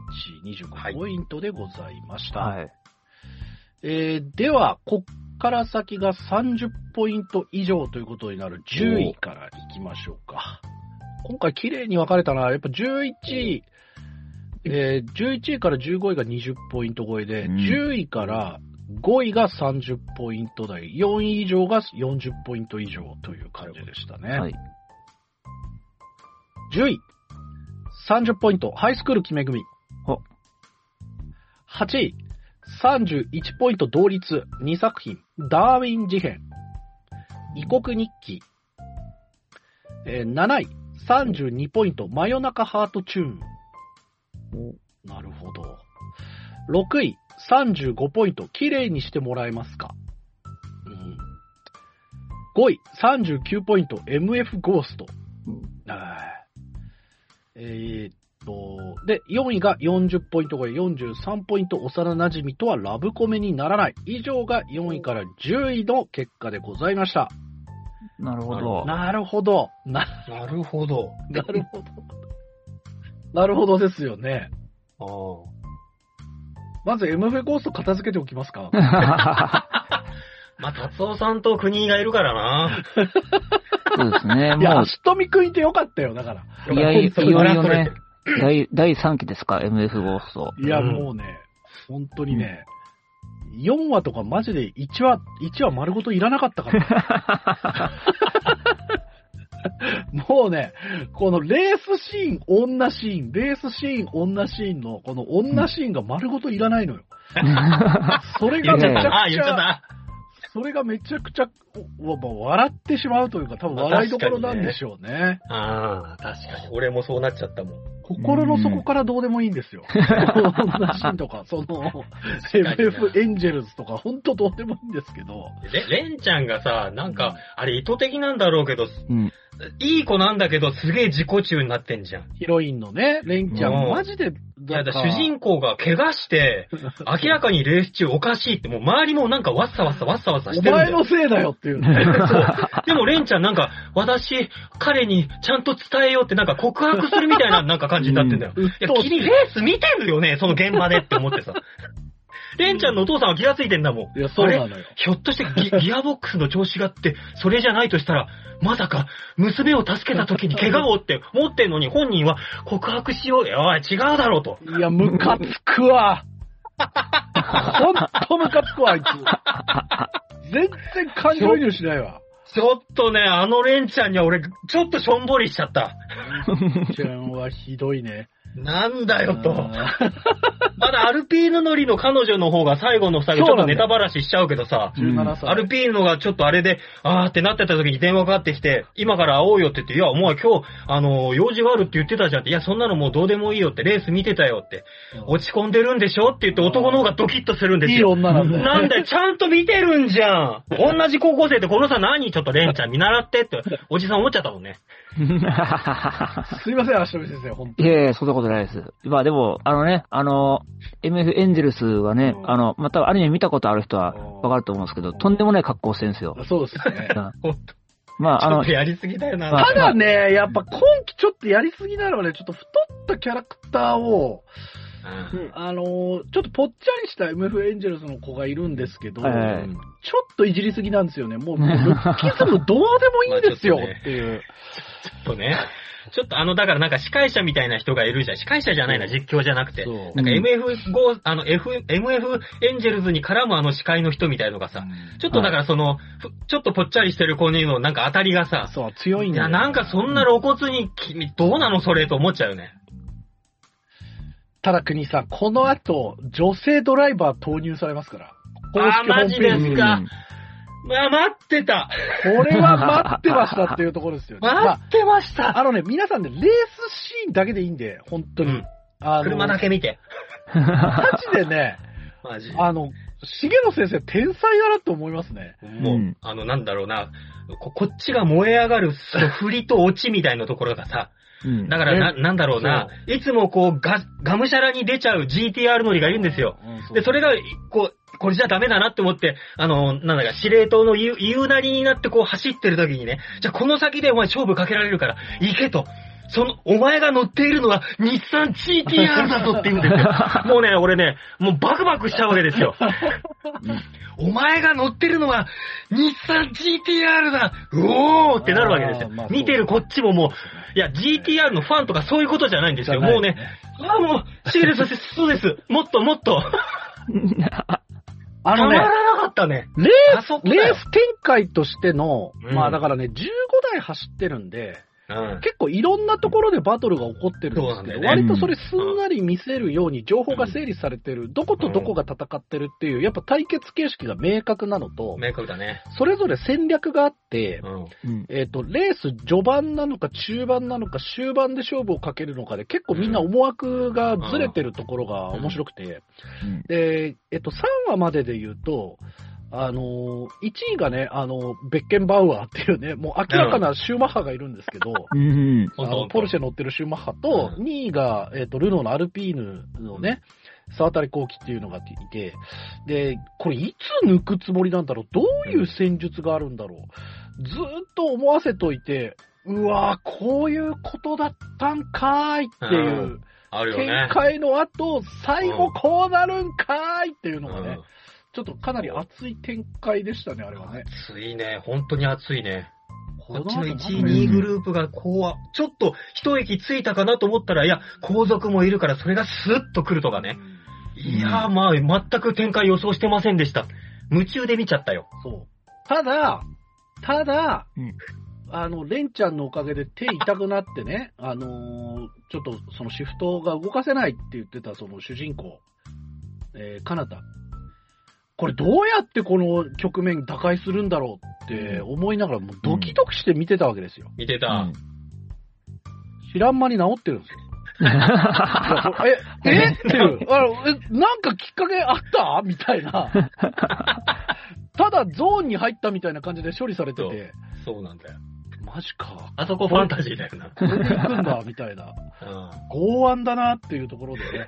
11、25ポイントでございました。はい。では、こっから先が30ポイント以上ということになる10位からいきましょうか。今回綺麗に分かれたな。やっぱ11位、11位から15位が20ポイント超えで、10位から5位が30ポイント台、4位以上が40ポイント以上という感じでしたね。はい。10位、30ポイント、ハイスクール決め組。8位、31ポイント同率、2作品、ダーウィン事変、異国日記。7位、32ポイント、真夜中ハートチューン。なるほど。6位、35ポイント、綺麗にしてもらえますか。5位、39ポイント、MF ゴースト。で、4位が40ポイント超え、43ポイント、幼馴染とはラブコメにならない。以上が4位から10位の結果でございました。 なるほど。 なるほど。 なるほど。 なるほど。なるほどですよね。まず MF ゴースト片付けておきますか。 まあ、達夫さんと国がいるからな。 そうですね。 いや、足富くんいてよかったよ、だから。 いよいよね、第3期ですか、MF ゴースト。 いや、もうね、本当にね、4話とかマジで1話丸ごといらなかったから。もうね、このレースシーン、女シーン、レースシーン、女シーンの、この女シーンが丸ごといらないのよ。それがめちゃくちゃ、それがめちゃくちゃ、笑ってしまうというか、多分笑いどころなんでしょうね。 ああ、確かに。俺もそうなっちゃったもん。 心の底からどうでもいいんですよ。女シーンとか、MF エンジェルズとか、ほんとどうでもいいんですけど。 レンちゃんがさ、なんか、あれ意図的なんだろうけど、いい子なんだけど、すげえ自己中になってんじゃん。 ヒロインのね、レンちゃん、マジで、 主人公が怪我して、明らかにレース中おかしいって、もう周りもなんかわっさわっさしてるんだよ。 お前のせいだよっていうね。 そう。でもレンちゃんなんか、彼にちゃんと伝えようってなんか告白するみたいななんか感じになってんだよ。いや、君レース見てるよね、その現場でって思ってさ。レンちゃんのお父さんは気がついてんだもん。 いや、そうなのよ。 ひょっとしてギアボックスの調子があって、それじゃないとしたら、まさか、娘を助けた時に怪我をって思ってんのに、本人は告白しよう。おい、違うだろうと。 いや、ムカつくわ。ほんとムカつくわ、あいつ。全然感情移入しないわ。 ちょっとね、あのレンちゃんには俺、ちょっとしょんぼりしちゃった。 レンちゃんはひどいね。 なんだよと。まだアルピーヌ乗りの彼女の方が最後の最後ちょっとネタばらししちゃうけどさ、アルピーヌのがちょっとあれで、あーってなってた時に電話かかってきて、今から会おうよって言って、いや、お前今日、用事があるって言ってたじゃんって、いや、そんなのもうどうでもいいよって、レース見てたよって、落ち込んでるんでしょって言って男の方がドキッとするんですよ。 いい女なんだよ。 なんだよ、ちゃんと見てるんじゃん。同じ高校生ってこのさ何ちょっとレンちゃん見習ってって、おじさん思っちゃったもんね。 すいません、足富先生、本当に。 いやいや、そんなことないです。まあでも、MF エンジェルスはね、またアニメ見たことある人はわかると思うんですけど、とんでもない格好してるんですよ。 そうですね。 まあ、ちょっとやりすぎだよな。 ただね、やっぱ今期ちょっとやりすぎなのはね、ちょっと太ったキャラクターを、ちょっとぽっちゃりした MF エンジェルスの子がいるんですけど、ちょっといじりすぎなんですよね。もう、ルッキズムどうでもいいんですよっていう。 ちょっとね。ちょっとだからなんか司会者みたいな人がいるじゃん。司会者じゃないな、実況じゃなくて。なんか MF エンジェルズに絡む司会の人みたいのがさ、ちょっとだからちょっとぽっちゃりしてる子にのなんか当たりがさ、 そう、強いんだよ。 いや、なんかそんな露骨に君、どうなのそれと思っちゃうよね。 ただ国さん、この後、女性ドライバー投入されますから。 マジですか。まあ、待ってた。 これは待ってましたっていうところですよね。 待ってました。 皆さんね、レースシーンだけでいいんで、本当に。 車だけ見て。 マジでね、 マジ。 重野先生、天才だなと思いますね。 もう、なんだろうな、こっちが燃え上がる、振りと落ちみたいなところがさ、だからなんだろうな、いつもこう、がむしゃらに出ちゃう GTR 乗りがいるんですよ。で、それが、これじゃダメだなって思って、司令塔の言うなりになってこう走ってる時にね、じゃあこの先でお前勝負かけられるから、行けと。お前が乗っているのは日産 GTR だぞって言うんですよ。もうね、俺ね、もうバクバクしちゃうわけですよ。お前が乗ってるのは日産 GTR だおーってなるわけですよ。見てるこっちももう、いや、GTR のファンとかそういうことじゃないんですよ。もうね、もう、シゲル先生、そうです。もっともっと。たまらなかったね。 レース展開としての、まあだからね、15台走ってるんで、結構いろんなところでバトルが起こってるんですけど、割とそれすんなり見せるように情報が整理されてる、どことどこが戦ってるっていう、やっぱ対決形式が明確なのと、 明確だね。 それぞれ戦略があって、レース序盤なのか中盤なのか終盤で勝負をかけるのかで結構みんな思惑がずれてるところが面白くて、で、3話までで言うと、1位がね、ベッケンバウアーっていうね、もう明らかなシューマッハがいるんですけど、ポルシェ乗ってるシューマッハと、2位が、ルノーのアルピーヌのね、沢渡幸輝っていうのがいて、で、これいつ抜くつもりなんだろう、どういう戦術があるんだろう、ずーっと思わせといて、うわぁ、こういうことだったんかーいっていう、展開の後、最後こうなるんかーいっていうのがね、ちょっとかなり熱い展開でしたね、あれはね。 熱いね。本当に熱いね。 こっちの1位、2位グループがこう、ちょっと一息ついたかなと思ったら、いや、後続もいるからそれがスッと来るとかね。いやー、まあ、全く展開予想してませんでした。夢中で見ちゃったよ。 そう。ただ、レンちゃんのおかげで手痛くなってね、ちょっとそのシフトが動かせないって言ってたその主人公、カナタ。これどうやってこの局面打開するんだろうって思いながらもうドキドキして見てたわけですよ。 見てた。 知らん間に治ってるんですよ。っていう。なんかきっかけあったみたいな。ただゾーンに入ったみたいな感じで処理されてて。 そうなんだよ。 マジか。 あそこファンタジーだよな。 これで行くんだ、みたいな。剛腕だなっていうところでね。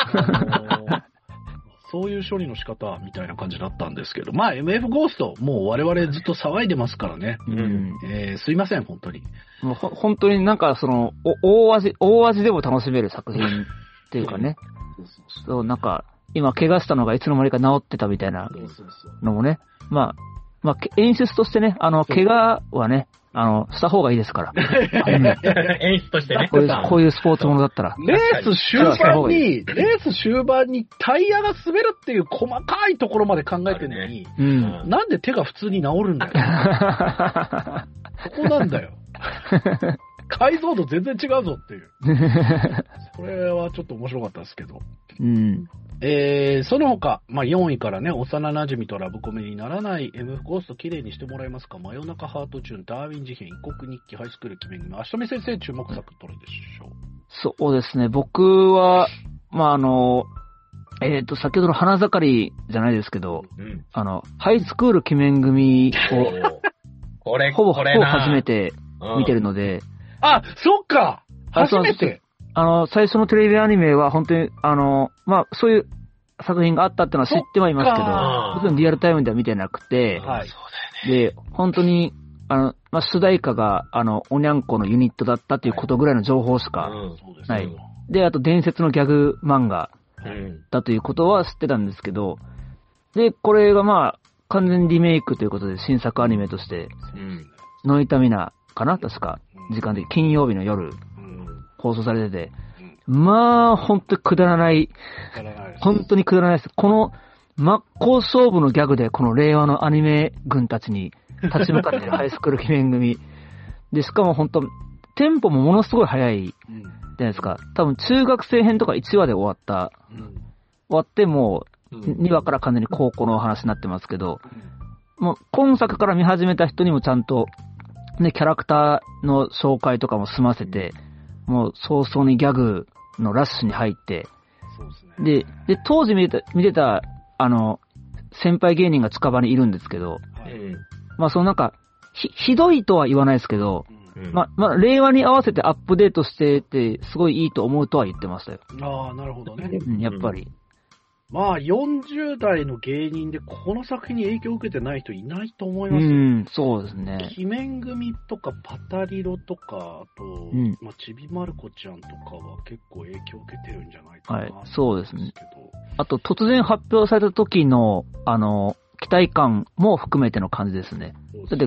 そういう処理の仕方みたいな感じだったんですけど。まあ MF ゴースト、もう我々ずっと騒いでますからね。すいません、本当に。 もう本当になんか大味でも楽しめる作品っていうかね。そう、なんか、今怪我したのがいつの間にか治ってたみたいなのもね。まあ、演出としてね、怪我はね、した方がいいですから。 演出としてね。 こういうスポーツものだったら。 レース終盤にタイヤが滑るっていう細かいところまで考えてるのに、なんで手が普通に治るんだよ。そこなんだよ。解像度全然違うぞっていう。それはちょっと面白かったですけど。その他、まあ、4位からね、幼馴染とラブコメにならない MF ゴースト綺麗にしてもらえますか？真夜中ハートチューン、ダーウィン事変、異国日記、ハイスクール記念組、足富先生注目作どれでしょう？ そうですね、僕は、まあ、先ほどの花盛りじゃないですけど、ハイスクール記念組を、ほぼ初めて見てるので、 あ、そっか初めて最初のテレビアニメは本当に、まあ、そういう作品があったっていうのは知ってはいますけど、もちろんリアルタイムでは見てなくて、で、本当に、まあ、主題歌が、おにゃんこのユニットだったっていうことぐらいの情報しかない。で、あと伝説のギャグ漫画だということは知ってたんですけど、で、これがまあ、完全リメイクということで新作アニメとして、ノイタミナかな確か、時間的、金曜日の夜、放送されてて、まあ、本当にくだらない。本当にくだらないです。この、真っ向勝負のギャグで、この令和のアニメ軍たちに立ち向かっているハイスクール記念組。で、しかも本当、テンポもものすごい速いじゃないですか。多分、中学生編とか1話で終わった。終わってもう、2話から完全に高校のお話になってますけど、もう、今作から見始めた人にもちゃんと、ね、キャラクターの紹介とかも済ませて、もう早々にギャグのラッシュに入って、で、当時見てた、先輩芸人が近場にいるんですけど、まあそのなんか、ひどいとは言わないですけど、まあ、令和に合わせてアップデートしてて、すごいいいと思うとは言ってましたよ。 ああ、なるほどね。 やっぱり。 まあ、40代の芸人でこの作品に影響を受けてない人いないと思いますよ。 そうですね。 鬼面組とかパタリロとか、あと、まあ、ちびまる子ちゃんとかは結構影響を受けてるんじゃないかな。はい、そうですね。 あと、突然発表された時の、期待感も含めての感じですね。だって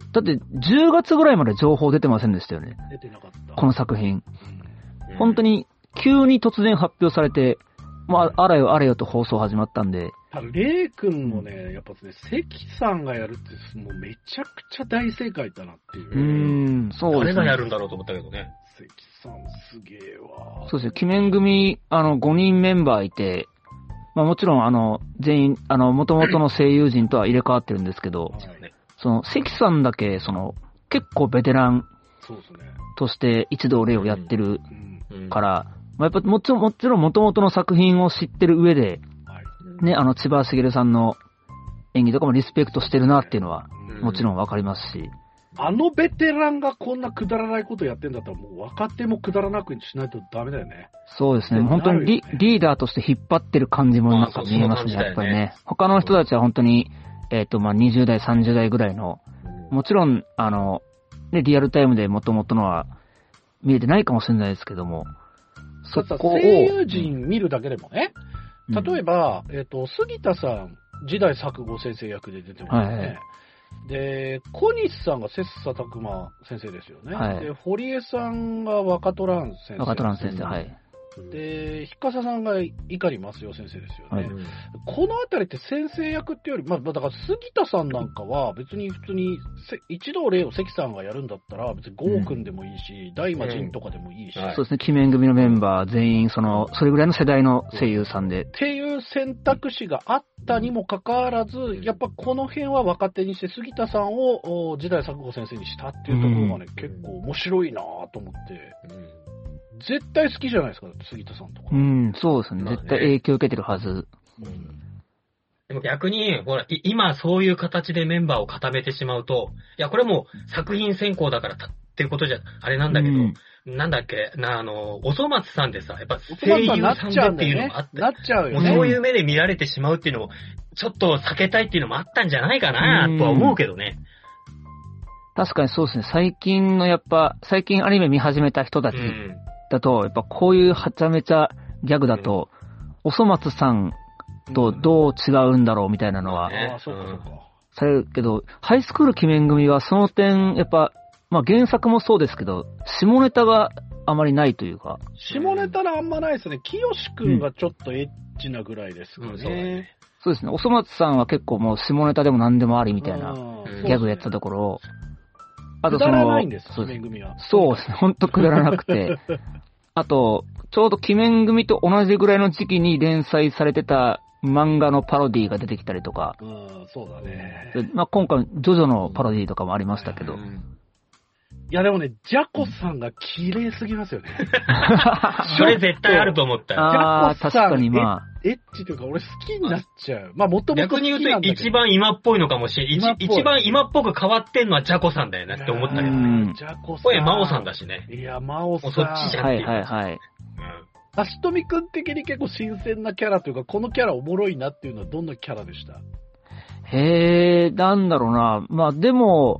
10月ぐらいまで情報出てませんでしたよね。 出てなかった。 この作品。本当に、急に突然発表されて、まあ、あれよと放送始まったんで。 レイ君もね、やっぱね、関さんがやるって、もうめちゃくちゃ大正解だなっていう。そうですね。 誰がやるんだろうと思ったけどね。 関さんすげえわ。 そうですね、鬼面組、5人メンバーいて、まあもちろん、全員、元々の声優陣とは入れ替わってるんですけど、その、関さんだけ、結構ベテランとして一度例をやってるから、まあ、やっぱもちろん元々の作品を知ってる上で、ね、千葉茂さんの演技とかもリスペクトしてるなっていうのは、もちろんわかりますし。 ベテランがこんなくだらないことやってんだったら、もう若手もくだらなくしないとダメだよね。 そうですね。本当にリーダーとして引っ張ってる感じもなんか見えますね、やっぱりね。他の人たちは本当に、まあ、20代、30代ぐらいの、もちろん、ね、リアルタイムで元々のは見れてないかもしれないですけども、 そこを声優陣見るだけでもね、例えば、杉田さん、時代作後先生役で出てますね。 で、小西さんが切磋琢磨先生ですよね。 はい。 で、堀江さんが若虎蘭先生。 若虎先生、はい。 で、ひかささんが碇益代先生ですよね。 はい、 このあたりって先生役っていうより、まあ、だから杉田さんなんかは別に普通に一同例を関さんがやるんだったら別に郷君でもいいし、大魔神とかでもいいし、 そうですね、鬼面組のメンバー全員それぐらいの世代の声優さんで。 っていう選択肢があったにもかかわらず、やっぱこの辺は若手にして杉田さんを時代錯誤先生にしたっていうところがね、結構面白いなぁと思って、絶対好きじゃないですか、杉田さんとか。 そうですね。絶対影響受けてるはず。 でも逆に、ほら、今そういう形でメンバーを固めてしまうと、いや、これもう作品選考だからっていうことじゃ、あれなんだけど、なんだっけ、おそ松さんでさ、やっぱ声優さんでっていうのもあって、 なっちゃうよね。 もうそういう目で見られてしまうっていうのも、ちょっと避けたいっていうのもあったんじゃないかなとは思うけどね。 確かにそうですね。最近アニメ見始めた人たちだと、やっぱこういうはちゃめちゃギャグだと、おそ松さんとどう違うんだろうみたいなのは、されるけど、ハイスクール鬼面組はその点、やっぱ、まあ原作もそうですけど、下ネタがあまりないというか。 下ネタがあんまないですね。清くんがちょっとエッチなぐらいですかね。 そうですね。おそ松さんは結構もう下ネタでも何でもありみたいなギャグやってたところ、 あとくだらないんです、鬼面組は。 そうですね。ほんとくだらなくて。あと、ちょうど鬼面組と同じぐらいの時期に連載されてた漫画のパロディが出てきたりとか。 そうだね。 まあ、今回、ジョジョのパロディとかもありましたけど。 いやでもね、ジャコさんが綺麗すぎますよね。 それ絶対あると思ったよ。 ああ、確かにまあ。 エッチというか俺好きになっちゃう。まあもともと逆に言うと一番今っぽいのかもしれない。一番今っぽく変わってんのはジャコさんだよねって思ったけどね。 ジャコさん。 これマオさんだしね。 いや、マオさん。 そっちじゃんっていう。 はいはいはい。 足富くん的に結構新鮮なキャラというか、このキャラおもろいなっていうのはどんなキャラでした？ なんだろうな。まあでも、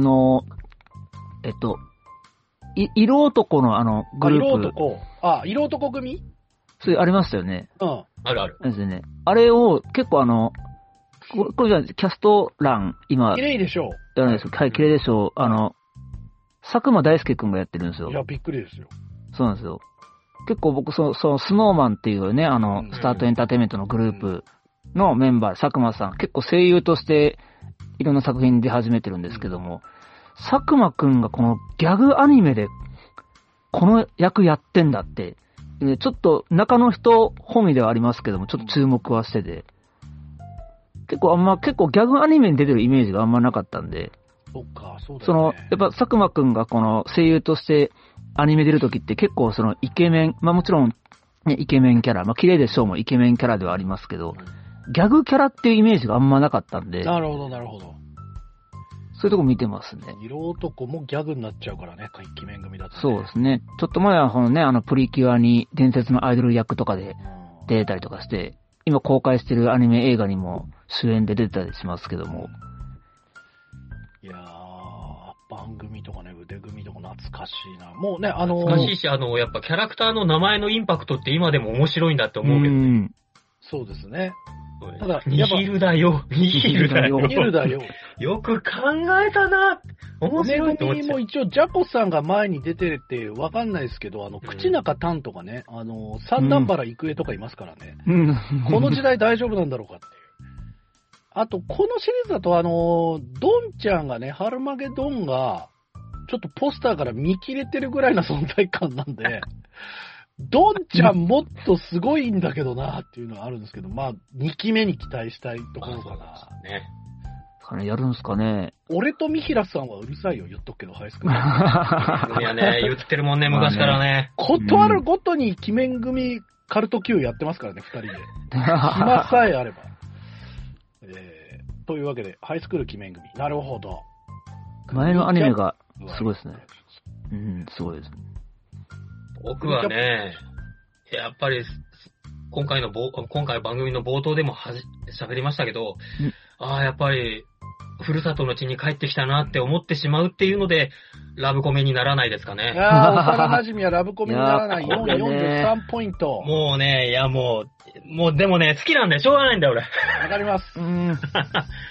色男のグループ。 色男。色男組？ それありましたよね。 あるある。 ですね。あれを結構これじゃキャスト欄、今。 綺麗でしょう。はい、綺麗でしょう。佐久間大介くんがやってるんですよ。 いや、びっくりですよ。 そうなんですよ。結構僕、スノーマンっていうね、スタートエンターテインメントのグループのメンバー、佐久間さん、結構声優としていろんな作品に出始めてるんですけども、佐久間くんがこのギャグアニメでこの役やってんだって、ちょっと中の人本意ではありますけども、ちょっと注目はしてて、結構ギャグアニメに出てるイメージがあんまなかったんで、 そうだね。 やっぱ佐久間くんがこの声優としてアニメ出るときって結構イケメン、まあもちろんね、イケメンキャラ、まあ綺麗でしょうもイケメンキャラではありますけど、ギャグキャラっていうイメージがあんまなかったんで。 なるほど、なるほど。 そういうとこ見てますね。 色男もギャグになっちゃうからね、イケメン組だと、ね。 そうですね。ちょっと前はプリキュアに伝説のアイドル役とかで出たりとかして、今公開してるアニメ映画にも主演で出てたりしますけども。 いやー、番組とかね、腕組とか懐かしいな。もうね、 懐かしいし、やっぱキャラクターの名前のインパクトって今でも面白いんだって思うけどね。 そうですね。 ただ、ニヒルだよ。ニヒルだよ。よく考えたな。面白いと思っちゃう。 も一応、ジャコさんが前に出ててわかんないですけど、口中丹とかね、三段原郁恵とかいますからね。この時代大丈夫なんだろうかっていう。あと、このシリーズだと、ドンちゃんがね、ハルマゲドンが、ちょっとポスターから見切れてるぐらいな存在感なんで、ドンちゃんもっとすごいんだけどなっていうのはあるんですけど、まあ、2期目に期待したいところかな。 ね。 やるんすかね。 俺とミヒラさんはうるさいよ、言っとくけど、ハイスクール。 いやね、言ってるもんね、昔からね。 ことあるごとに、鬼面組カルト Q やってますからね、2人で。暇さえあれば。というわけで、ハイスクール鬼面組。なるほど。 前のアニメがすごいですね。すごいですね。 僕はね、やっぱり、今回番組の冒頭でも喋りましたけど、やっぱり、ふるさとの地に帰ってきたなって思ってしまうっていうので、ラブコメにならないですかね。 幼馴染はラブコメにならない。443ポイント。 もうね、いやもうでもね、好きなんでしょうがないんだよ、俺。 わかります。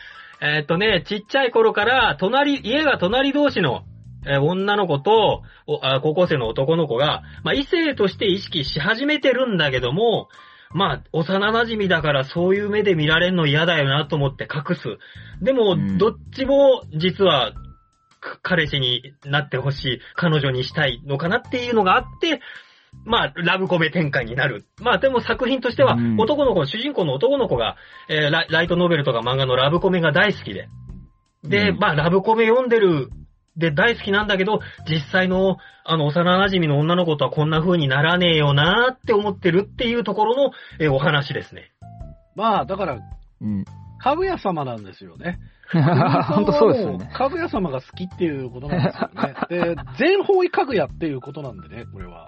ちっちゃい頃から、家が隣同士の、女の子と、高校生の男の子が、まあ、異性として意識し始めてるんだけども、まあ、幼馴染だからそういう目で見られるの嫌だよなと思って隠す。でも、どっちも実は、彼氏になってほしい、彼女にしたいのかなっていうのがあって、まあ、ラブコメ展開になる。まあ、でも作品としては、主人公の男の子が、ライトノベルとか漫画のラブコメが大好きで。で、まあ、ラブコメ読んでる、で、大好きなんだけど、実際の、幼馴染の女の子とはこんな風にならねえよなーって思ってるっていうところの、お話ですね。 まあ、だから、かぐや様なんですよね。 本当そうですよね。 かぐや様が好きっていうことなんですよね。で、全方位かぐやっていうことなんでね、これは。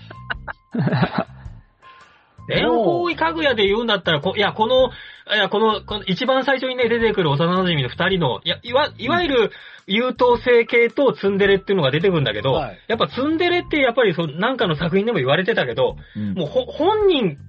全方位かぐやで言うんだったら、この一番最初にね、出てくる幼馴染の二人の、いわゆる優等生系とツンデレっていうのが出てくるんだけど、はい、やっぱツンデレってやっぱりなんかの作品でも言われてたけど、もう本人、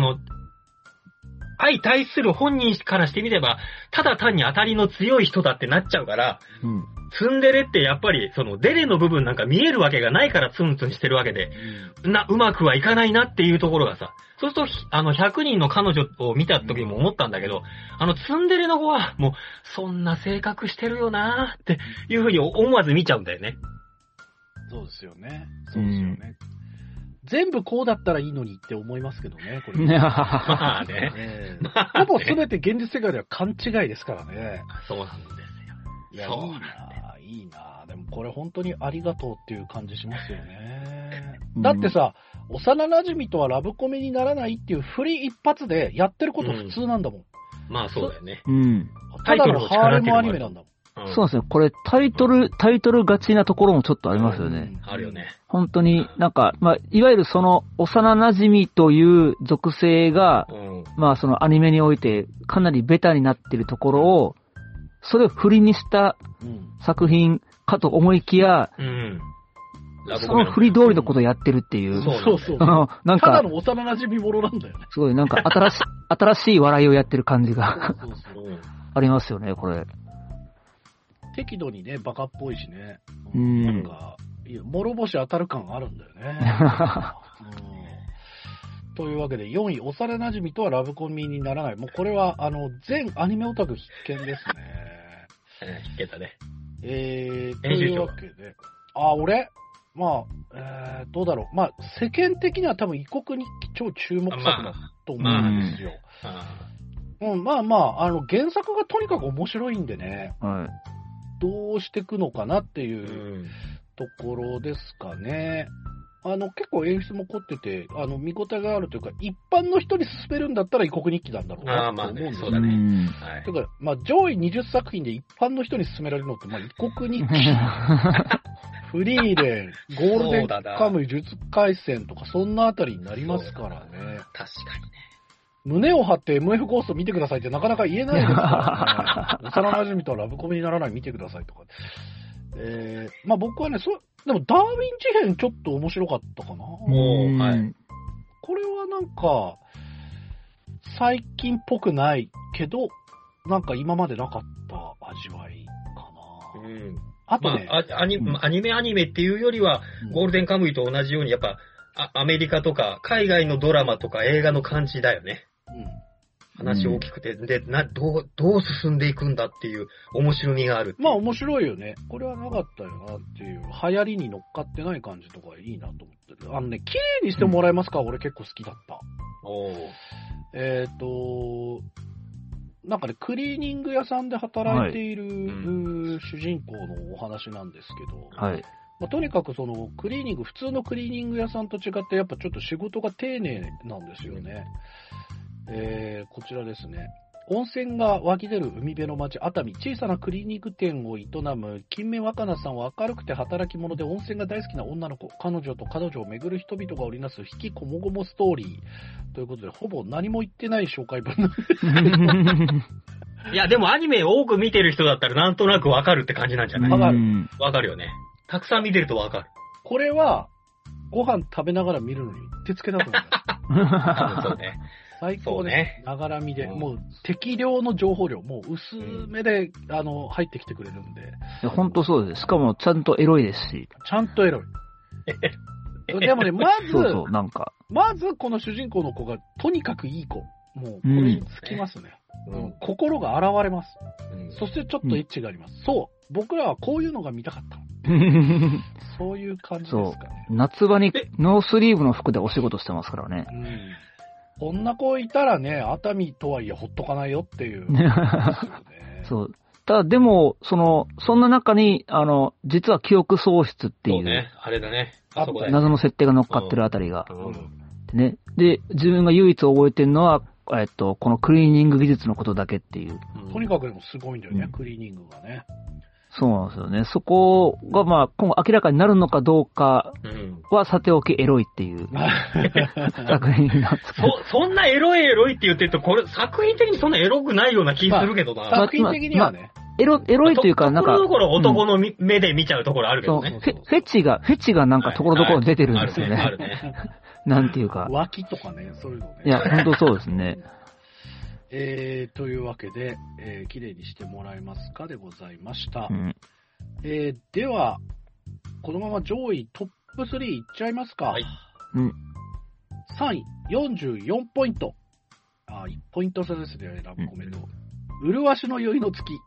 相対する本人からしてみれば、ただ単に当たりの強い人だってなっちゃうから、ツンデレってやっぱり、デレの部分なんか見えるわけがないからツンツンしてるわけで、うまくはいかないなっていうところがさ、そうすると、100人の彼女を見た時も思ったんだけど、ツンデレの子は、もう、そんな性格してるよなーっていうふうに思わず見ちゃうんだよね。 そうですよね。そうですよね。全部こうだったらいいのにって思いますけどね、これ。 まあね。 ほぼ全て現実世界では勘違いですからね。 そうなんですよ。 いや、いいな。でもこれ本当にありがとうっていう感じしますよね。だってさ、幼馴染とはラブコメにならないっていう振り一発でやってること普通なんだもん。 まあそうだよね。 ただのハーレムアニメなんだもん。 そうですね。これタイトル勝ちなところもちょっとありますよね。 あるよね。 本当になんか、まあ、いわゆるその幼馴染という属性が、まあそのアニメにおいてかなりベタになってるところを、それを振りにした作品かと思いきや、その振り通りのことをやってるっていう。 そう。 なんか、 ただの幼馴染ものなんだよね。 すごいなんか新しい笑いをやってる感じがありますよね、これ。 適度にね、バカっぽいしね。なんか、諸星当たる感あるんだよね。というわけで、4位、幼馴染とはラブコメにならない。もうこれは、全アニメオタク必見ですね。 必見だね。 というわけで。俺まあ、どうだろう。まあ、世間的には多分異国日記超注目作だと思うんですよ。まあ、原作がとにかく面白いんでね。どうしていくのかなっていうところですかね。結構演出も凝ってて、見応えがあるというか、一般の人に勧めるんだったら異国日記なんだろうなと思うんですよね。だから、まあ、上位20作品で一般の人に勧められるのって、まあ、異国日記、フリーレン、ゴールデンカムイ、呪術廻戦とか、そんなあたりになりますからね。 確かにね。 胸を張って MF ゴースト見てくださいってなかなか言えないですからね。幼馴染とはラブコメにならない見てくださいとか。まあ僕はね、でもダーウィン事変ちょっと面白かったかな。 はい。 これはなんか、最近っぽくないけど、なんか今までなかった味わいかな。あとね、 アニメっていうよりは、ゴールデンカムイと同じように、やっぱ、アメリカとか、海外のドラマとか映画の感じだよね。話大きくて、で、どう進んでいくんだっていう面白みがある。 まあ面白いよね。これはなかったよなっていう、流行りに乗っかってない感じとかいいなと思ってる。綺麗にしてもらえますか、俺結構好きだった。なんかね、クリーニング屋さんで働いている、主人公のお話なんですけど、まあ、とにかく普通のクリーニング屋さんと違って、やっぱちょっと仕事が丁寧なんですよね。こちらですね。温泉が湧き出る海辺の町、熱海、小さなクリーニング店を営む、金目若菜さんは明るくて働き者で温泉が大好きな女の子、彼女を巡る人々が織りなす引きこもごもストーリー。ということで、ほぼ何も言ってない紹介文なんです。 いや、でもアニメ多く見てる人だったらなんとなくわかるって感じなんじゃない？わかるよね。たくさん見てるとわかる。 これは、ご飯食べながら見るのに、手つけだと思う。 そうね。 最高ですね。ながら見で、もう適量の情報量、もう薄めで、入ってきてくれるんで。 いや、ほんとそうです。しかもちゃんとエロいですし。 ちゃんとエロい。でもね、まず、 そう、なんか。 まずこの主人公の子がとにかくいい子。もう、これにつきますね。心が現れます。そしてちょっとエッチがあります。そう。僕らはこういうのが見たかった。そういう感じですかね。 夏場にノースリーブの服でお仕事してますからね。 こんな子いたらね、熱海とはいえほっとかないよっていう、 そう。ただでも、そんな中に、実は記憶喪失っていう。 そうね、あれだね。 あそこだよね。謎の設定が乗っかってるあたりが。ね。で、自分が唯一覚えてるのは、このクリーニング技術のことだけっていう。 とにかくでもすごいんだよね、クリーニングがね。 そうなんですよね。そこが、まあ、今後明らかになるのかどうかはさておきエロいっていう作品なんですけど。 そんなエロいって言ってると、これ作品的にそんなエロくないような気するけどな。 作品的にはね。 エロいというか、なんか。 ところどころ男の目で見ちゃうところあるけどね。 フェチがなんかところどころ出てるんですよね。 あるね。 なんていうか。 脇とかね、そういうのね。 いや、ほんとそうですね。 というわけで、綺麗にしてもらえますかでございました。では、このまま上位トップ3いっちゃいますか。はい。3位、44ポイント。1ポイント差ですね、ラブコメント。麗しの宵の月。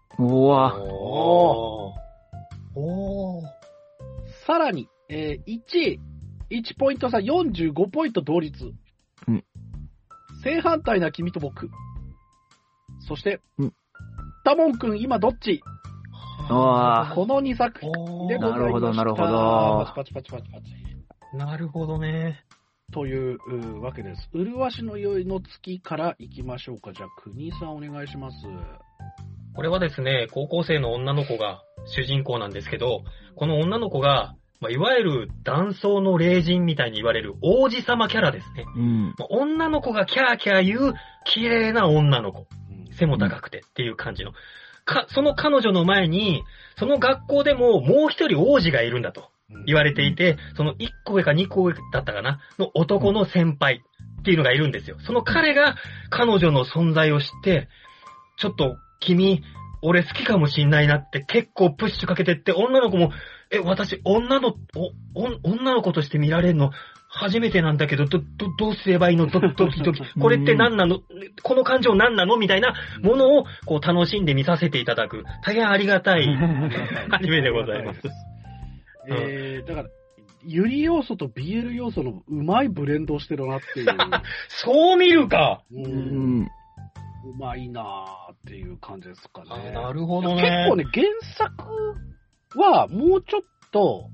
さらに、1位、1ポイント差、45ポイント同率。正反対な君と僕。そして、タモン君今どっち？この2作品でございました。 なるほど、なるほど。 パチパチ。 なるほどね。 というわけです。麗しの宵の月から行きましょうか。じゃあ、国さんお願いします。 これはですね、高校生の女の子が主人公なんですけど、この女の子が、いわゆる男装の霊人みたいに言われる王子様キャラですね。女の子がキャーキャー言う綺麗な女の子。背も高くてっていう感じの。その彼女の前に、その学校でももう一人王子がいるんだと言われていて、その1個上か2個上だったかなの男の先輩っていうのがいるんですよ。その彼が彼女の存在を知って、ちょっと君、俺好きかもしんないなって結構プッシュかけてって、女の子も、私、女の子として見られるの初めてなんだけど、どうすればいいのドキドキ。これって何なのこの感情何なのみたいなものをこう楽しんで見させていただく。大変ありがたいアニメでございます。 だから、ユリ要素と BL 要素のうまいブレンドをしてるなっていう。 そう見るか。 うまいなーっていう感じですかね。 なるほどね。 結構ね、原作はもうちょっと、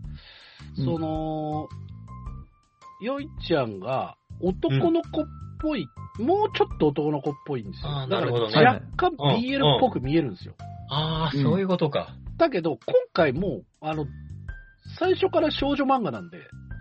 よいちゃんが男の子っぽい、もうちょっと男の子っぽいんですよ。だから若干 BL っぽく見えるんですよ。 そういうことか。 だけど、今回も最初から少女漫画なんで。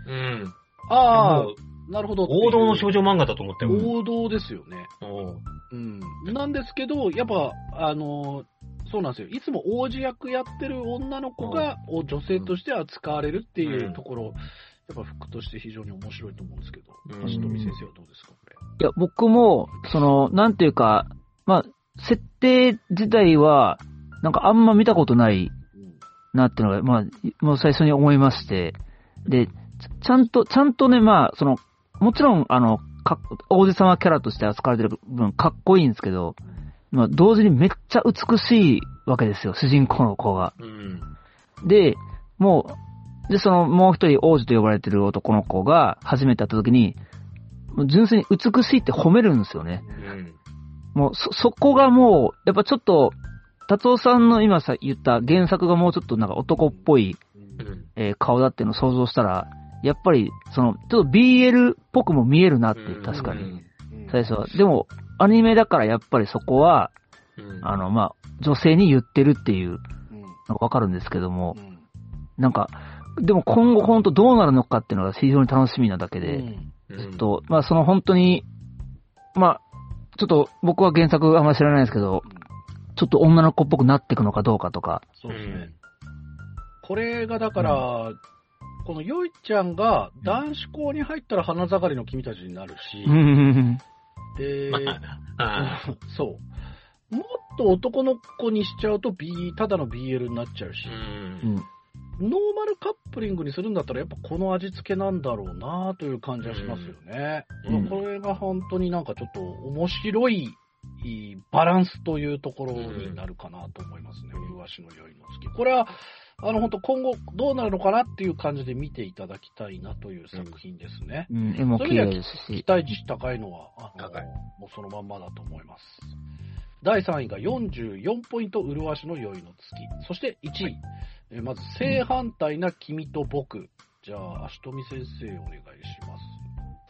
なるほど。 王道の少女漫画だと思って王道ですよね。なんですけど、やっぱ、そうなんですよ。いつも王子役やってる女の子が女性として扱われるっていうところ、やっぱ服として非常に面白いと思うんですけど、橋富先生はどうですか、これ。 いや、僕も、なんていうか、設定自体は、なんかあんま見たことないなっていうのが、もう最初に思いまして、で、ちゃんとね、もちろん、王子様キャラとして扱われてる分、かっこいいんですけど、同時にめっちゃ美しいわけですよ、主人公の子が。で、もう一人王子と呼ばれてる男の子が初めて会った時に、純粋に美しいって褒めるんですよね。もう、そこがもう、やっぱちょっと、達夫さんの今言った原作がもうちょっとなんか男っぽい、顔だっていうのを想像したら、やっぱり、ちょっと BL っぽくも見えるなって、確かに。最初は。でも、アニメだからやっぱりそこは、女性に言ってるっていう、なんかわかるんですけども、なんか、でも今後本当どうなるのかっていうのが非常に楽しみなだけで、ずっと、本当に、ちょっと僕は原作あんまり知らないですけど、ちょっと女の子っぽくなっていくのかどうかとか。 そうですね。これがだから、このよいちゃんが男子校に入ったら花盛りの君たちになるし、 で、そう。もっと男の子にしちゃうとただの BL になっちゃうし、ノーマルカップリングにするんだったらやっぱこの味付けなんだろうなという感じはしますよね。これが本当になんかちょっと面白いバランスというところになるかなと思いますね。麗しの酔いの月。これは本当今後どうなるのかなっていう感じで見ていただきたいなという作品ですね。 絵も綺麗ですし。 期待値高いのはもうそのまんまだと思います。第3位が44ポイント、麗しの酔いの月。そして1位、まず正反対な君と僕。じゃあ、足富先生お願いします。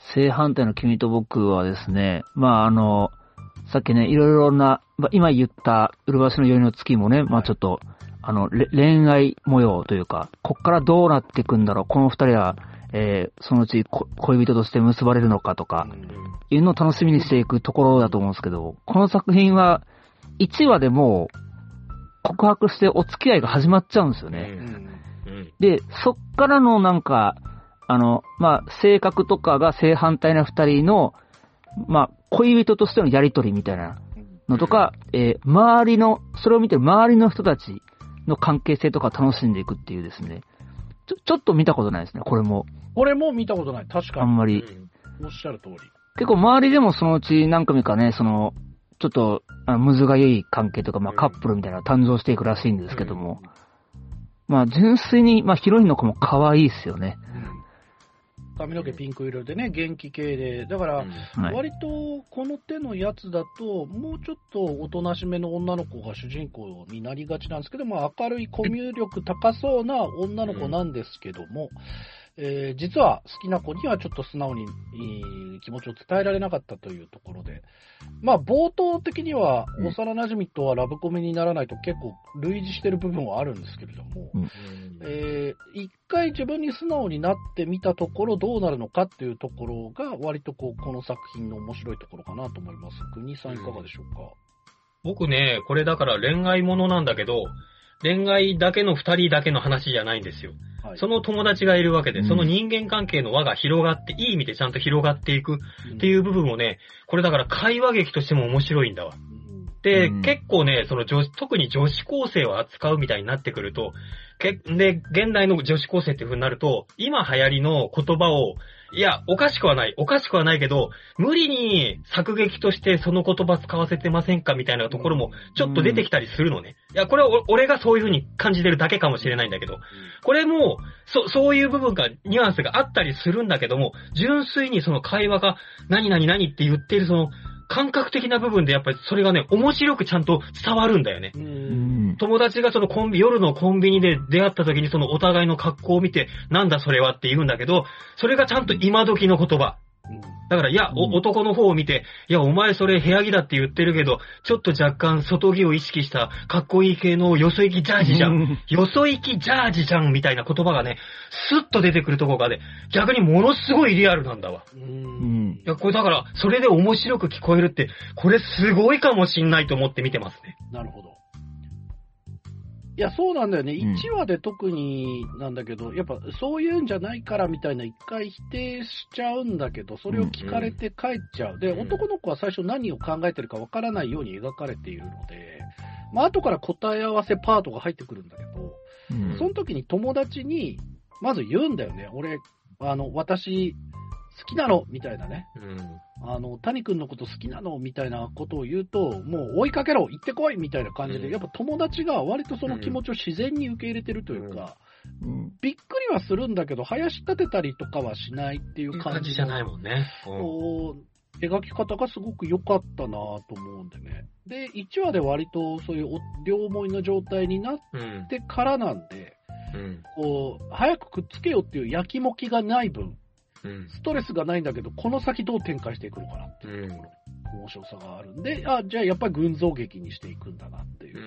正反対の君と僕はですね、さっきね、いろいろな、今言った麗しの酔いの月もね、ちょっと、恋愛模様というか、こっからどうなっていくんだろう、この二人は、そのうち恋人として結ばれるのかとか、いうのを楽しみにしていくところだと思うんですけど、この作品は、1話でもう、告白してお付き合いが始まっちゃうんですよね。で、そっからのなんか、性格とかが正反対な二人の、恋人としてのやりとりみたいなのとか、周りの、それを見てる周りの人たちの関係性とか楽しんでいくっていうですね。ちょっと見たことないですね、これも。 これも見たことない、確かに。 あんまり。 おっしゃる通り。 結構周りでもそのうち何組かね、ちょっと、むずがゆい関係とか、カップルみたいなのが誕生していくらしいんですけども、純粋に、ヒロインの子も可愛いですよね。 髪の毛ピンク色でね、元気系で。だから、割とこの手のやつだと、もうちょっとおとなしめの女の子が主人公になりがちなんですけども、明るいコミュ力高そうな女の子なんですけども、実は好きな子にはちょっと素直に気持ちを伝えられなかったというところで、冒頭的には幼馴染とはラブコメにならないと結構類似してる部分はあるんですけれども、一回自分に素直になってみたところどうなるのかっていうところが割とこの作品の面白いところかなと思います。国さんいかがでしょうか？ 僕ね、これだから恋愛ものなんだけど、恋愛だけの二人だけの話じゃないんですよ。その友達がいるわけで、その人間関係の輪が広がって、いい意味でちゃんと広がっていくっていう部分をね、これだから会話劇としても面白いんだわ。で、結構ね、特に女子高生を扱うみたいになってくると、で、現代の女子高生っていう風になると、今流行りの言葉を、いや、おかしくはないけど、無理に作劇としてその言葉使わせてませんかみたいなところもちょっと出てきたりするのね。いや、これは俺がそういう風に感じてるだけかもしれないんだけど、これも、そういう部分が、ニュアンスがあったりするんだけども、純粋にその会話が何って言っているその感覚的な部分でやっぱりそれがね、面白くちゃんと伝わるんだよね。友達が夜のコンビニで出会った時にそのお互いの格好を見て、なんだそれはって言うんだけど、それがちゃんと今時の言葉。だから、いや、男の方を見て、いや、お前それ部屋着だって言ってるけど、ちょっと若干外着を意識したかっこいい系のよそ行きジャージじゃん。よそ行きジャージじゃんみたいな言葉がね、スッと出てくるところがね、逆にものすごいリアルなんだわ。いや、これだから、それで面白く聞こえるって、これすごいかもしんないと思って見てますね。 なるほど。いや、そうなんだよね。1話で特になんだけど、やっぱそういうんじゃないからみたいな一回否定しちゃうんだけど、それを聞かれて帰っちゃう。で、男の子は最初何を考えてるかわからないように描かれているので、後から答え合わせパートが入ってくるんだけど、その時に友達に、まず言うんだよね。俺、私、好きなのみたいなね。谷くんのこと好きなのみたいなことを言うと、もう追いかけろ行ってこいみたいな感じで、やっぱ友達が割とその気持ちを自然に受け入れてるというか、びっくりはするんだけど、林立てたりとかはしないっていう感じじゃないもんね。 描き方がすごく良かったなと思うんでね。で、1話で割とそういう両思いの状態になってからなんで、早くくっつけようっていうやきもきがない分、ストレスがないんだけど、この先どう展開していくのかなっていうところ、面白さがあるんで、じゃあやっぱり群像劇にしていくんだなっていう、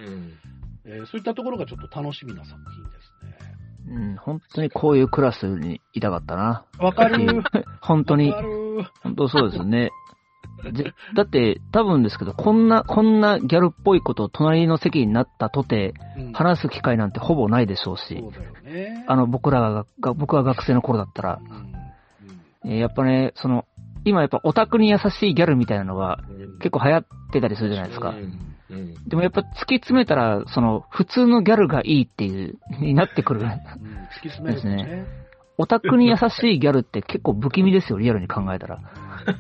そういったところがちょっと楽しみな作品ですね。 本当にこういうクラスにいたかったな。 わかる。 本当に。本当そうですよね。だって、多分ですけど、こんなギャルっぽいことを隣の席になったとて、話す機会なんてほぼないでしょうし、 そうだよね。 僕が学生の頃だったら、やっぱね、 今やっぱオタクに優しいギャルみたいなのが結構流行ってたりするじゃないですか。でもやっぱ突き詰めたら、普通のギャルがいいっていう、になってくる。 突き詰めるんですね。 オタクに優しいギャルって結構不気味ですよ、リアルに考えたら。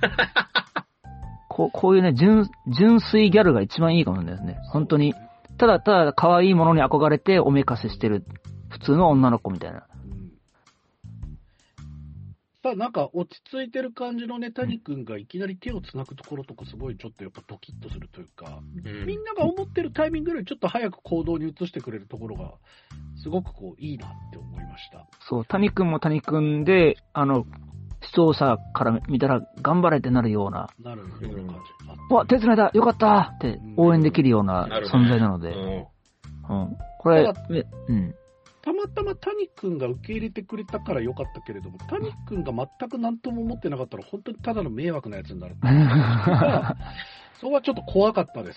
こういうね、純粋ギャルが一番いいかもしれないですね。本当に。ただ可愛いものに憧れておめかししてる普通の女の子みたいな。 なんか落ち着いてる感じのね、谷君がいきなり手をつなぐところとかすごいちょっとやっぱドキッとするというか、みんなが思ってるタイミングよりちょっと早く行動に移してくれるところが、すごくいいなって思いました。 そう、谷君も谷君で、視聴者から見たら頑張れってなるような。 なるような感じ。 わ、手繋いだよかったって応援できるような存在なので。これ、 たまたま谷君が受け入れてくれたからよかったけれども、谷君が全く何とも思ってなかったら本当にただの迷惑なやつになる。そこはちょっと怖かったです。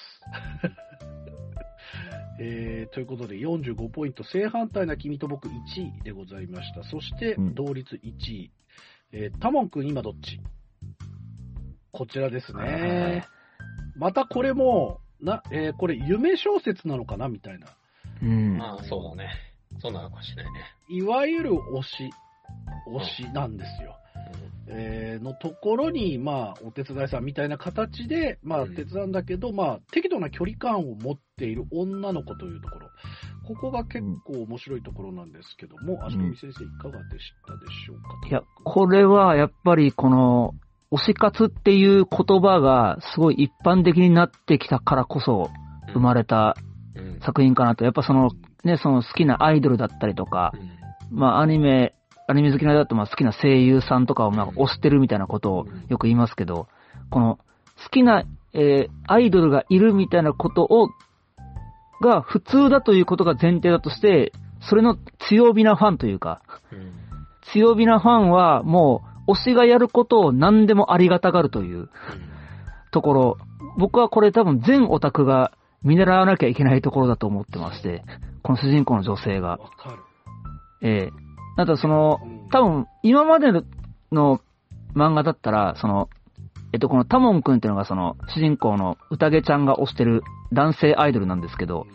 ということで45ポイント、正反対な君と僕1位でございました。そして同率1位。タモン君今どっち？こちらですね。またこれも、これ夢小説なのかなみたいな。 まあそうだね。そうなのかもしれないね。 いわゆる推しなんですよ。のところに、まあ、お手伝いさんみたいな形で、まあ、手伝うんだけど、まあ、適度な距離感を持っている女の子というところ。ここが結構面白いところなんですけども、足富先生いかがでしたでしょうか？ いや、これはやっぱりこの、推し活っていう言葉がすごい一般的になってきたからこそ生まれた作品かなと。やっぱその好きなアイドルだったりとか、まあアニメ好きなだと好きな声優さんとかを推してるみたいなことをよく言いますけど、この好きな、アイドルがいるみたいなことが普通だということが前提だとして、それの強火なファンというか、強火なファンはもう推しがやることを何でもありがたがるというところ、僕はこれ多分全オタクが見習わなきゃいけないところだと思ってまして、この主人公の女性が。なんか多分今までの漫画だったら、このタモン君っていうのが主人公の宴ちゃんが推してる男性アイドルなんですけど、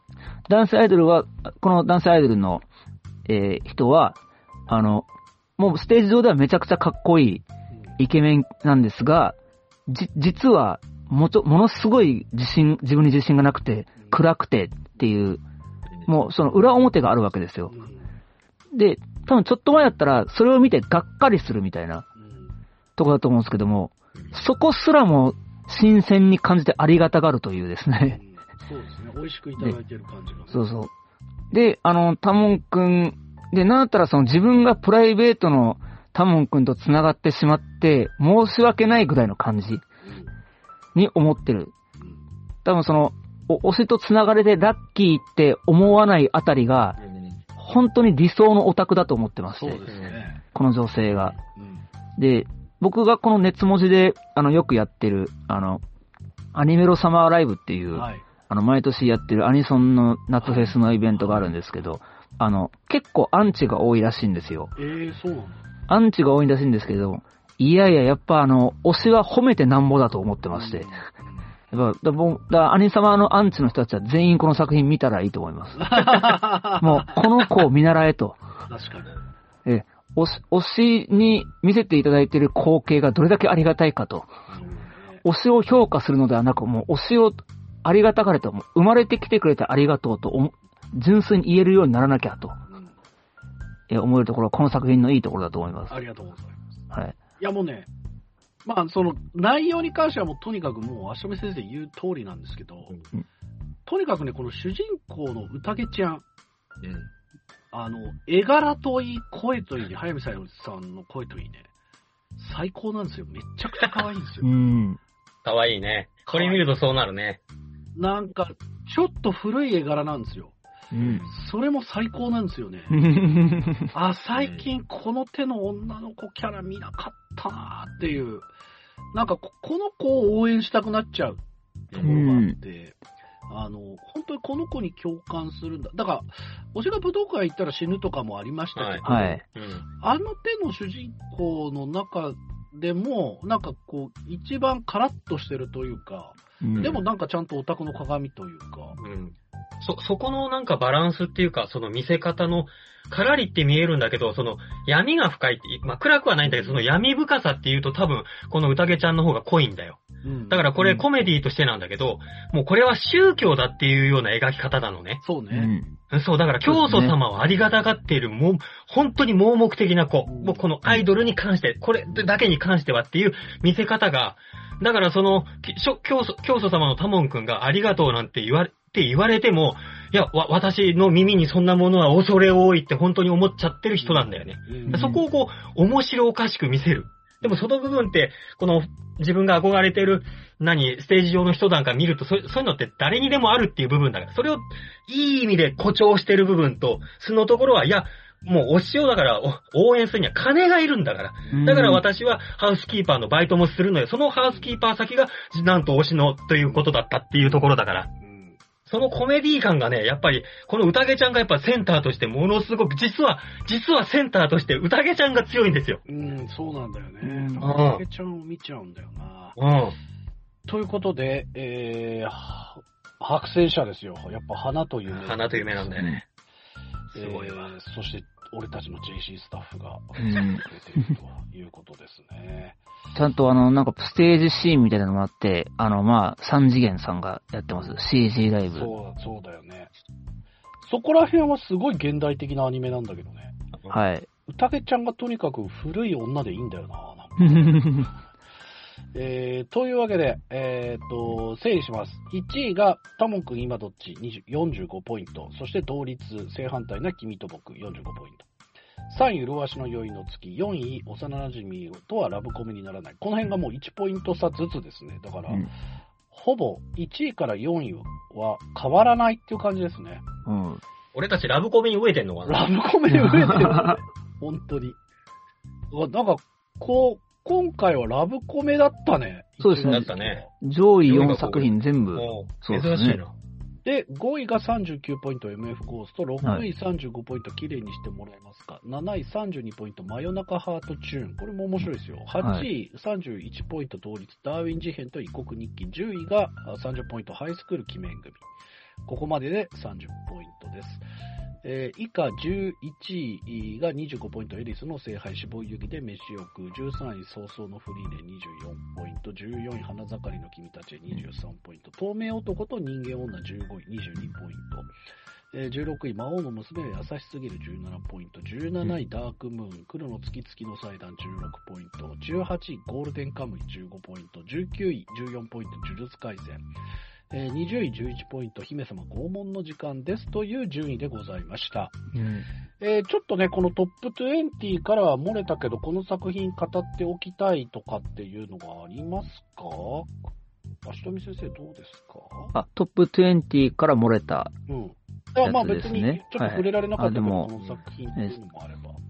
この男性アイドルの、人は、もうステージ上ではめちゃくちゃかっこいいイケメンなんですが、実はものすごい自分に自信がなくて、暗くてっていう、もうその裏表があるわけですよ。で、多分ちょっと前だったら、それを見てがっかりするみたいなとこだと思うんですけども、そこすらも新鮮に感じてありがたがるというですね。 そうですね。美味しくいただいてる感じが。 そうそう。で、タモン君、で、なんだったら自分がプライベートのタモン君と繋がってしまって、申し訳ないぐらいの感じに思ってる。多分推しと繋がれてラッキーって思わないあたりが、本当に理想のオタクだと思ってまして、 そうですね、 この女性が。で、僕がこの熱文字で、よくやってる、アニメロサマーライブっていう、毎年やってるアニソンの夏フェスのイベントがあるんですけど、結構アンチが多いらしいんですよ。 そうなの？ アンチが多いらしいんですけど、やっぱ推しは褒めてなんぼだと思ってまして。アニサマのアンチの人たちは全員この作品見たらいいと思います。もう、この子を見習えと。 確かに。 推しに見せていただいている光景がどれだけありがたいかと。推しを評価するのではなく、もう推しをありがたがれと、生まれてきてくれてありがとうと、純粋に言えるようにならなきゃと。思えるところはこの作品のいいところだと思います。 ありがとうございます。 はい。 いやもうね、まあ内容に関してはもうとにかくもう足止先生言う通りなんですけど、とにかくね、この主人公の宴ちゃん、絵柄といい、声といいね、早見さんの声といいね、最高なんですよ。めっちゃくちゃ可愛いんですよ。 可愛いね。これ見るとそうなるね。 なんか、ちょっと古い絵柄なんですよ。それも最高なんですよね。最近この手の女の子キャラ見なかったなーっていう、なんかこの子を応援したくなっちゃうところがあって、本当にこの子に共感するんだ。だから、推しが武道館行ったら死ぬとかもありましたけど、あの手の主人公の中でも、なんかこう、一番カラッとしてるというか、でもなんかちゃんとオタクの鏡というか。 そこのなんかバランスっていうか、その見せ方の、カラリって見えるんだけど、その闇が深いって、まあ暗くはないんだけど、その闇深さっていうと多分、この宴ちゃんの方が濃いんだよ。だからこれコメディとしてなんだけど、もうこれは宗教だっていうような描き方なのね。 そうね。 そう、だから教祖様をありがたがっている、もう、本当に盲目的な子。もうこのアイドルに関して、これだけに関してはっていう見せ方が、だからその、教祖様のタモン君がありがとうなんて言われても、いや、私の耳にそんなものは恐れ多いって本当に思っちゃってる人なんだよね。そこをこう、面白おかしく見せる。でもその部分って、この自分が憧れてる、ステージ上の人なんか見ると、そういうのって誰にでもあるっていう部分だから、それをいい意味で誇張してる部分と、そのところは、いや、もう推しをだから応援するには金がいるんだから。だから私はハウスキーパーのバイトもするのよ。そのハウスキーパー先が、なんと推しのということだったっていうところだから。そのコメディ感がね、やっぱり、この宴ちゃんがやっぱセンターとしてものすごく、実はセンターとして宴ちゃんが強いんですよ。 そうなんだよね。宴ちゃんを見ちゃうんだよな。ということで、白戦車ですよ。やっぱ花と夢。 花と夢なんだよね。すごいわ。 そして、俺たちの JC スタッフがくれているということですね。 ちゃんとなんかステージシーンみたいなのもあって、まあ、三次元さんがやってます。CG ライブ。 そうだよね。そこら辺はすごい現代的なアニメなんだけどね。 はい。 宴ちゃんがとにかく古い女でいいんだよな。というわけで、整理します。1位が、タモンくん今どっち45ポイント。そして同率、正反対な君と僕45ポイント。3位、麗しの宵の月。4位、幼馴染とはラブコメにならない。この辺がもう1ポイント差ずつですね。だから、ほぼ1位から4位は変わらないっていう感じですね。 俺たちラブコメに飢えてんのかな？ ラブコメに飢えてる、ね。本当に。なんか、今回はラブコメだったね。 そうですね。 だったね。 上位4作品全部。 そうですね。珍しいな。 で、5位が39ポイント MF ゴースト、6位35ポイント綺麗にしてもらえますか、7位32ポイント真夜中ハートチューン、これも面白いですよ。8位31ポイント同率ダーウィン事変と異国日記、10位が30ポイントハイスクール鬼面組。ここまでで30ポイントです。以下11位が25ポイントエリスの聖杯死亡遊戯で飯欲、13位早々のフリーで24ポイント、14位花盛りの君たちで23ポイント、透明男と人間女15位22ポイント、16位魔王の娘は優しすぎる17ポイント、17位ダークムーン黒の月々の祭壇16ポイント、18位ゴールデンカムイ15ポイント、19位14ポイント呪術廻戦、20位11ポイント姫様拷問の時間ですという順位でございました。ちょっとね、このトップ20からは漏れたけど、この作品語っておきたいとかっていうのがありますか？足富先生どうですか？ トップ20から漏れた。 まあ別にちょっと触れられなかったけど、この作品っていうのもあれば。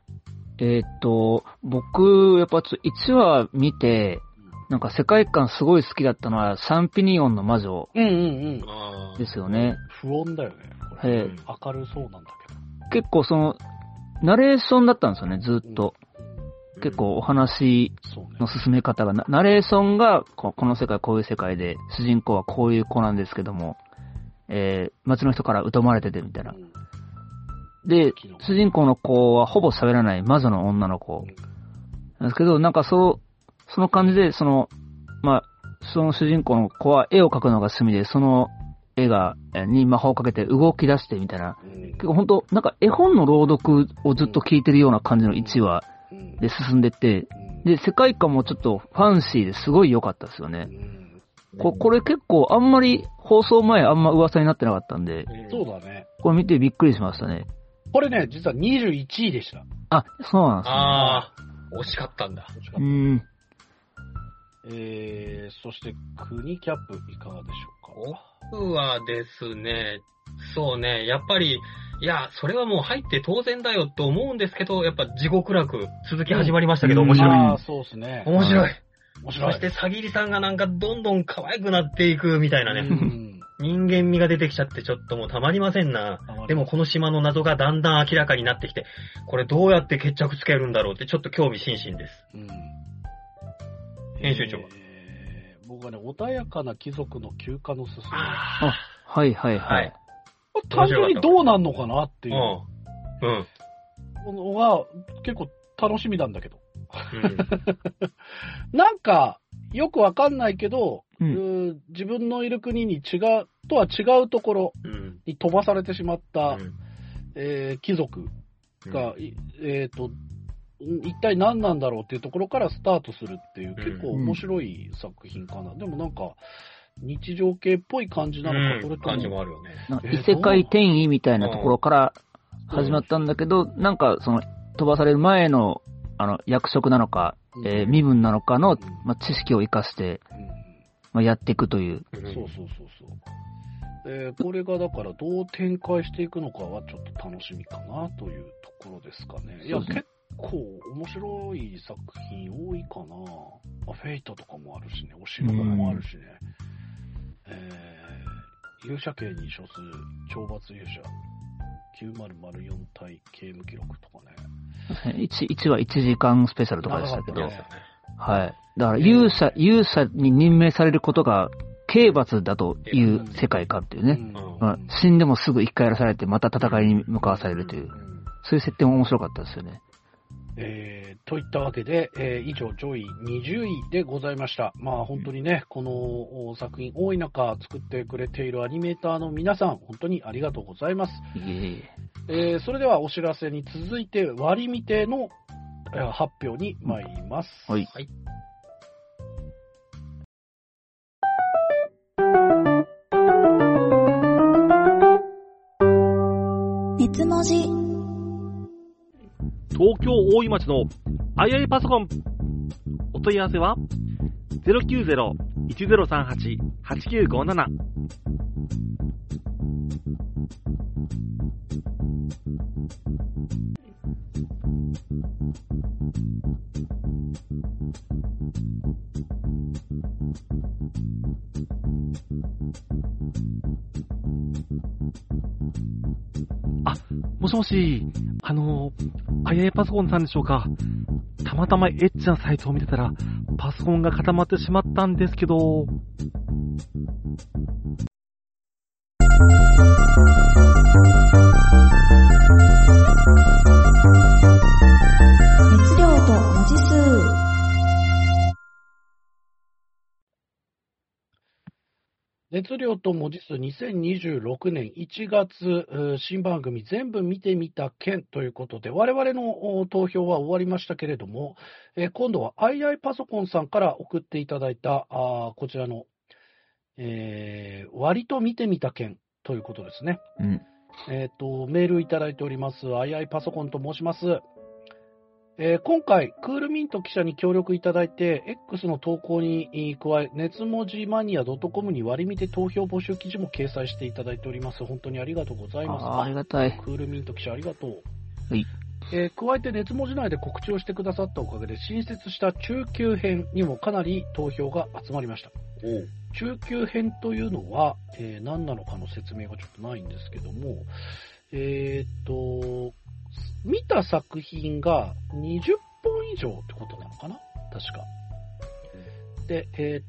僕、やっぱ1話見て、なんか世界観すごい好きだったのは、サンピニオンの魔女ですよね。 不穏だよね。これ明るそうなんだけど。 結構ナレーションだったんですよね、ずっと。結構お話の進め方が、ナレーションがこの世界こういう世界で、主人公はこういう子なんですけども、街の人から疎まれててみたいな。で、主人公の子はほぼ喋らない魔女の女の子なんですけど、なんかその感じで、まあ、その主人公の子は絵を描くのが趣味で、その絵に魔法をかけて動き出してみたいな。結構本当なんか絵本の朗読をずっと聞いてるような感じの1話で進んでって、で、世界観もちょっとファンシーですごい良かったですよね。これ結構あんまり放送前あんま噂になってなかったんで。 そうだね。 これ見てびっくりしましたね。 これね、実は21位でした。 そうなんですね。 惜しかったんだ。 そして、国キャップいかがでしょうか？ 僕はですね、そうね、やっぱり、いや、それはもう入って当然だよと思うんですけど、やっぱ地獄楽続き始まりましたけど、面白い。 そうですね。 面白い。そして、さぎりさんがなんかどんどん可愛くなっていくみたいなね。人間味が出てきちゃってちょっともうたまりませんな。でもこの島の謎がだんだん明らかになってきて、これどうやって決着つけるんだろうってちょっと興味津々です。 編集長は。 僕はね、穏やかな貴族の休暇のすすめ。 はいはいはい。 単純にどうなんのかなっていう。のが結構楽しみなんだけど。なんか、よくわかんないけど、自分のいる国にとは違うところに飛ばされてしまった、貴族が、一体何なんだろうっていうところからスタートするっていう、結構面白い作品かな。でもなんか、日常系っぽい感じなのか、それとも。 感じもあるよね。 異世界転移みたいなところから始まったんだけど、なんかその飛ばされる前の役職なのか、身分なのかの、知識を生かして、やっていくという。 そう。これがだからどう展開していくのかはちょっと楽しみかなというところですかね。いや、結構面白い作品多いかな。フェイトとかもあるしね、お仕事もあるしね。勇者刑に処す懲罰勇者9004体刑務記録とかね。 1話1時間スペシャルとかでしたけど。はい。だから勇者に任命されることが刑罰だという世界観っていうね。死んでもすぐ一回やらされてまた戦いに向かわされるという。そういう設定も面白かったですよね。 といったわけで、以上上位20位でございました。まあ本当にね、この作品多い中作ってくれているアニメーターの皆さん、本当にありがとうございます。それではお知らせに続いて割り見ての発表に参ります。 はい。 熱文字東京大井町のあいあいパソコン。お問い合わせは 090-1038-8957。もしもし、あいあいパソコンさんでしょうか。たまたまエッチなサイトを見てたら、パソコンが固まってしまったんですけど。 熱量と文字数。 熱量と文字数2026年1月新番組全部見てみた件ということで、我々の投票は終わりましたけれども、今度はあいあいパソコンさんから送っていただいたこちらの、割と見てみた件ということですね。メールいただいております。あいあいパソコンと申します。今回、クールミント記者に協力いただいて、X の投稿に加え、熱文字マニア .com に割り見て投票募集記事も掲載していただいております。本当にありがとうございます。 ありがたい。 クールミント記者ありがとう。 はい。 加えて熱文字内で告知をしてくださったおかげで、新設した中級編にもかなり投票が集まりました。中級編というのは、何なのかの説明がちょっとないんですけども、見た作品が20本以上ってことなのかな確か。で、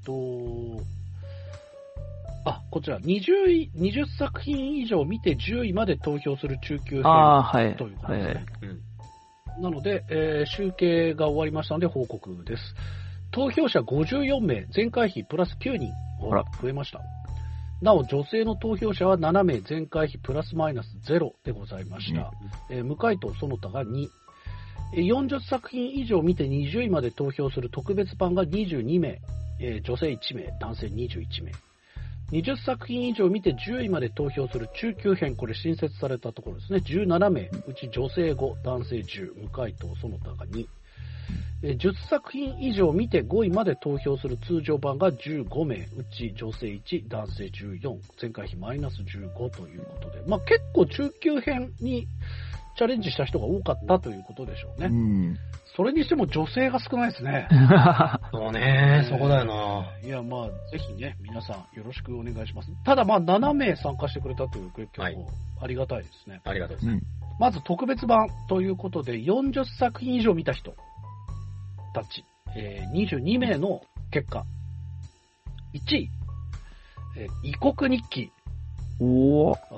こちら20作品以上見て10位まで投票する中級編ということですね。なので、集計が終わりましたので報告です。投票者54名、前回比プラス9人増えました。なお、女性の投票者は7名、前回比プラスマイナス0でございました。無回答その他が2。40作品以上見て20位まで投票する特別版が22名、女性1名、男性21名。20作品以上見て10位まで投票する中級編、これ新設されたところですね。17名、うち女性5、男性10、無回答その他が2。10作品以上見て5位まで投票する通常版が15名、うち女性1、男性14、前回比マイナス15ということで、結構中級編にチャレンジした人が多かったということでしょうね。それにしても女性が少ないですね。 そうね、そこだよな。 いや、ぜひね、皆さんよろしくお願いします。ただ7名参加してくれたという結構ありがたいですね。 ありがたいですね。 まず特別版ということで、40作品以上見た人たち、22名の結果。1位、異国日記。 おー。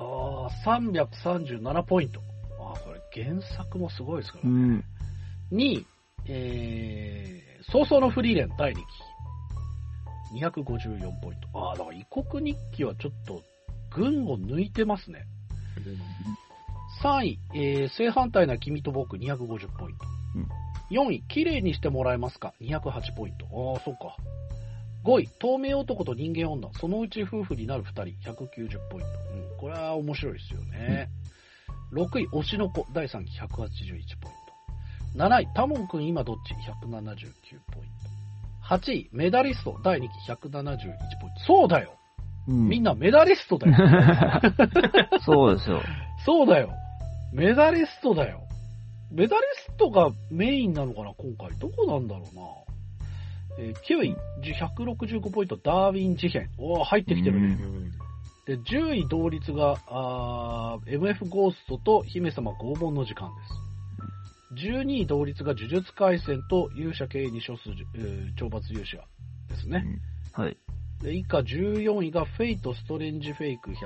337ポイント。これ原作もすごいですからね。2位、早々のフリーレン第2期。254ポイント。だから異国日記はちょっと群を抜いてますね。3位、正反対な君と僕250ポイント。4位、綺麗にしてもらえますか208ポイント。そうか。5位、透明男と人間女、そのうち夫婦になる2人、190ポイント。これは面白いですよね。6位、推しの子、第3期、181ポイント。7位、タモンくん今どっち、179ポイント。8位、メダリスト、第2期、171ポイント。そうだよ。みんなメダリストだよ。 そうですよ。 そうだよ。メダリストだよ。メダリストがメインなのかな、今回。どこなんだろうな。9位、165ポイント、ダーウィン事変。入ってきてるね。で、10位同率が、MF ゴーストと姫様拷問の時間です。12位同率が呪術廻戦と勇者系に処す、懲罰勇者ですね。 はい。 で、以下14位がフェイトストレンジフェイク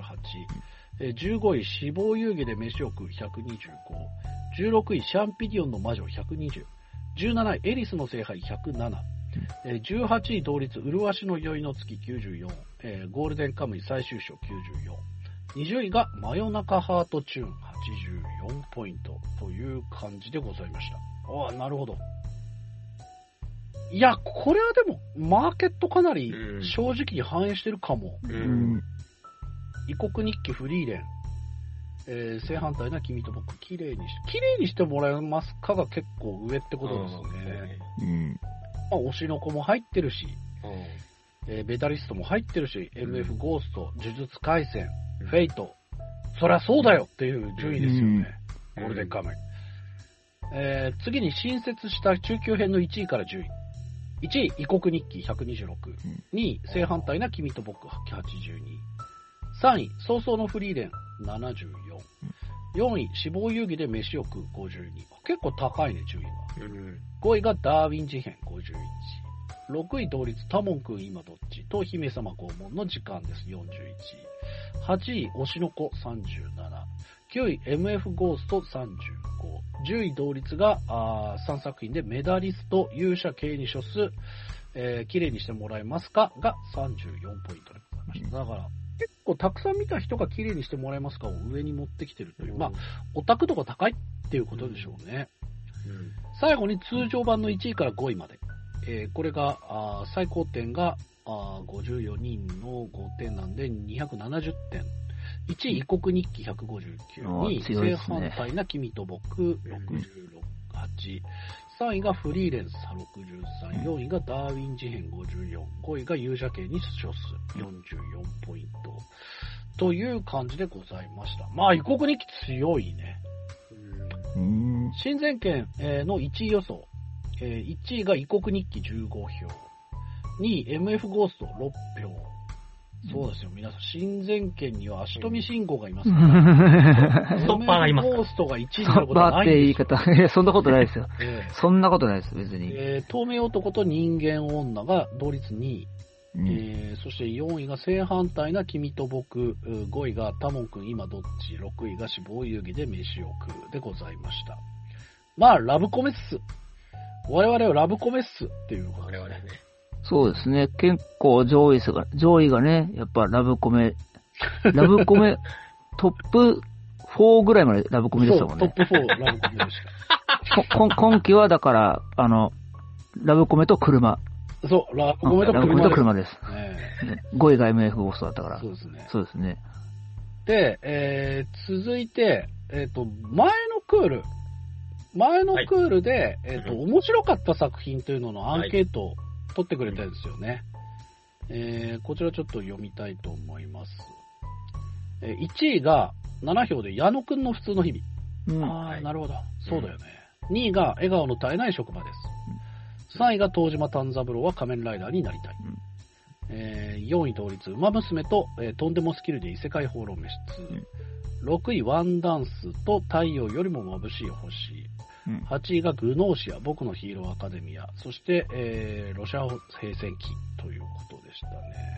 128。15位、死亡遊戯で飯を食う125。16位、シャンピディオンの魔女120。17位、エリスの聖杯107。18位同率、麗しの酔いの月94。ゴールデンカムイ最終章94。20位が真夜中ハートチューン84ポイントという感じでございました。なるほど。いや、これはでも、マーケットかなり正直に反映してるかも。異国日記フリーレン。正反対な君と僕、綺麗にしてもらえますかが結構上ってことですね。推しの子も入ってるし、メダリストも入ってるし、MF ゴースト、呪術廻戦、フェイト、そりゃそうだよっていう順位ですよね。ゴールデンカムイ。次に新設した中級編の1位から10位。1位、異国日記126。2位、正反対な君と僕82。3位、早々のフリーレン74。4位、死亡遊戯で飯を食う52。結構高いね、順位は。5位がダーウィン事変51。6位同率、タモンくん今どっちと姫様拷問の時間です41。8位、推しの子37。9位、MF ゴースト35。10位同率が3作品でメダリスト、勇者系に処す、綺麗にしてもらえますかが34ポイントでございました。だから、結構たくさん見た人が綺麗にしてもらえますかを上に持ってきてるという、オタク度が高いっていうことでしょうね。最後に通常版の1位から5位まで。これが、最高点が54人の5点なんで270点。1位、異国日記159。2位、正反対な君と僕66。3位がフリーレンス63。4位がダーウィン事変54。5位が勇者系に処す44ポイント。という感じでございました。異国日記強いね。新前権の1位予想。1位が異国日記15票。2位、MF ゴースト6票。そうですよ、皆さん。新前権には足富信号がいますから。 ストッパーがいます。 MF ゴーストが1位になることはないんですよ。 ストッパーって言い方。そんなことないですよ。そんなことないです、別に。 透明男と人間女が同率2位。そして4位が正反対な君と僕、5位がタモンくん今どっち、6位が死亡遊戯で飯を食うでございました。ラブコメっす。我々はラブコメっすっていうのが。 我々ね。 そうですね。結構上位がね、やっぱラブコメトップ4ぐらいまでラブコメでしたもんね。 トップ4ラブコメでした。 今期はだから、ラブコメと車。 そう、ラブコメと車です。5位が MF ゴーストだったから。 そうですね。 そうですね。 で、続いて、前のクールで、面白かった作品というののアンケートを取ってくれたんですよね。こちらちょっと読みたいと思います。1位が7票で矢野くんの普通の日々。なるほど。そうだよね。2位が笑顔の絶えない職場です。3位が東島丹三郎は仮面ライダーになりたい。4位同率、馬娘と、とんでもスキルで異世界放浪飯2。6位ワンダンスと太陽よりも眩しい星。 8位がグノーシア、僕のヒーローアカデミア、そして、ロシア平戦記ということでした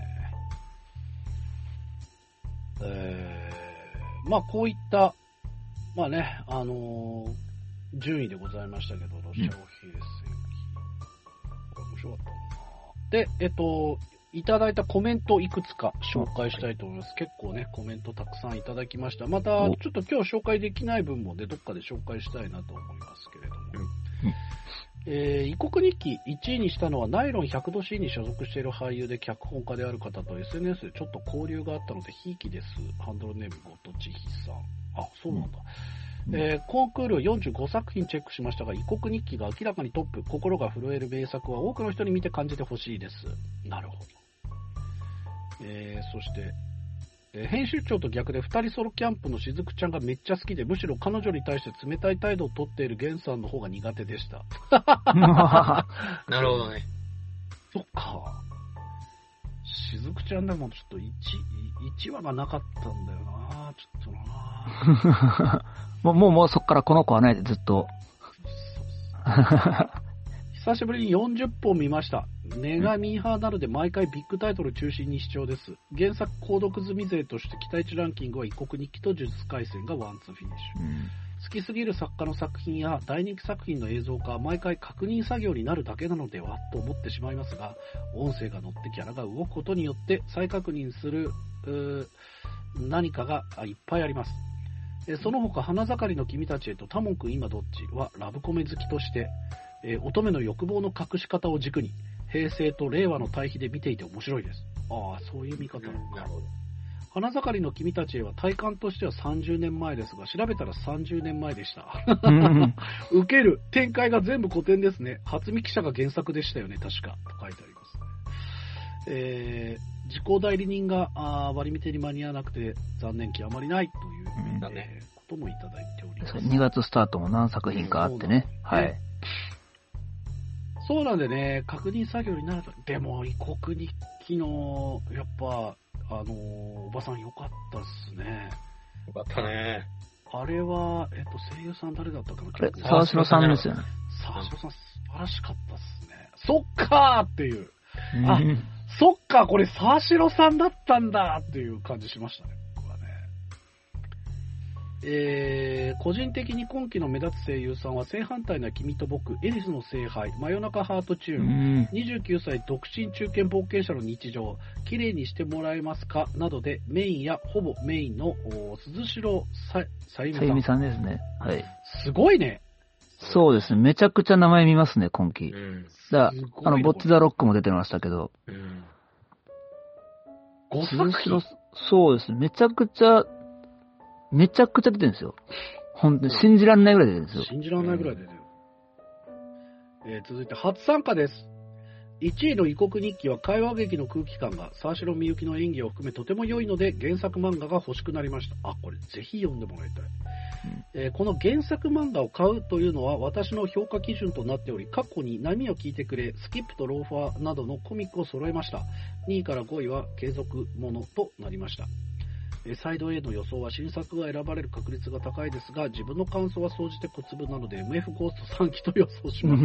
ね。まあこういった、まあね、順位でございましたけど、ロシア平戦記。これ面白かったな。で、いただいたコメントいくつか紹介したいと思います。結構ね、コメントたくさんいただきました。また、ちょっと今日紹介できない分もね、どっかで紹介したいなと思いますけれども。異国日記1位にしたのは、ナイロン 100°C に所属している俳優で脚本家である方と SNS でちょっと交流があったので、ひいきです。ハンドルネームゴトチヒさん。あ、そうなんだ。コンクールを45作品チェックしましたが、異国日記が明らかにトップ、心が震える名作は多くの人に見て感じてほしいです。なるほど。そして、編集長と逆で2人ソロキャンプのしずくちゃんがめっちゃ好きで、むしろ彼女に対して冷たい態度をとっているゲンさんの方が苦手でした。 なるほどね。 そっか。しずくちゃんでもちょっと1話がなかったんだよな。ちょっとな。 もうそっからこの子はないでずっと。 久しぶりに40本見ました。ネガミーハーなので毎回ビッグタイトル中心に視聴です。原作購読済み勢として期待値ランキングは異国日記と呪術廻戦がワンツーフィニッシュ。好きすぎる作家の作品や大人気作品の映像化は毎回確認作業になるだけなのではと思ってしまいますが、音声が乗ってキャラが動くことによって再確認する何かがいっぱいあります。その他、花盛りの君たちへとタモン君今どっちはラブコメ好きとして、乙女の欲望の隠し方を軸に平成と令和の対比で見ていて面白いです。ああ、そういう見方なのか。なるほど。花盛りの君たちへは体感としては30年前ですが、調べたら30年前でした。ウケる。展開が全部古典ですね。初見記者が原作でしたよね、確か。と書いてありますね。時効代理人が割り見てに間に合わなくて残念極まりないという、こともいただいております。 2月スタートも何作品かあってね。はい。 そうなんでね、確認作業になると、でも異国日記の、やっぱ、おばさん良かったっすね。 よかったね。 あれは、声優さん誰だったかな。 沢城さんですよね。 沢城さん素晴らしかったっすね。そっかーっていう。あ、そっか、これ沢城さんだったんだっていう感じしましたね、僕はね。個人的に今期の目立つ声優さんは正反対な君と僕、エリスの聖杯、真夜中ハートチューン、29歳独身中堅冒険者の日常、綺麗にしてもらえますかなどでメインやほぼメインの鈴代さゆみさんですね。はい。 すごいね。 そうですね。めちゃくちゃ名前見ますね、今期。だボッチザロックも出てましたけど。 5作品そうですね。めちゃくちゃ出てるんですよ。本当に信じられないぐらい出てるんですよ。 信じられないぐらい出てる。続いて初参加です。1位の異国日記は会話劇の空気感が沢城みゆきの演技を含めとても良いので原作漫画が欲しくなりました。あ、これぜひ読んでもらいたい。この原作漫画を買うというのは私の評価基準となっており、過去に波を聞いてくれ、スキップとローファーなどのコミックを揃えました。2位から5位は継続ものとなりました。サイド A の予想は新作が選ばれる確率が高いですが、自分の感想は総じて小粒なので MF ゴースト3期と予想します。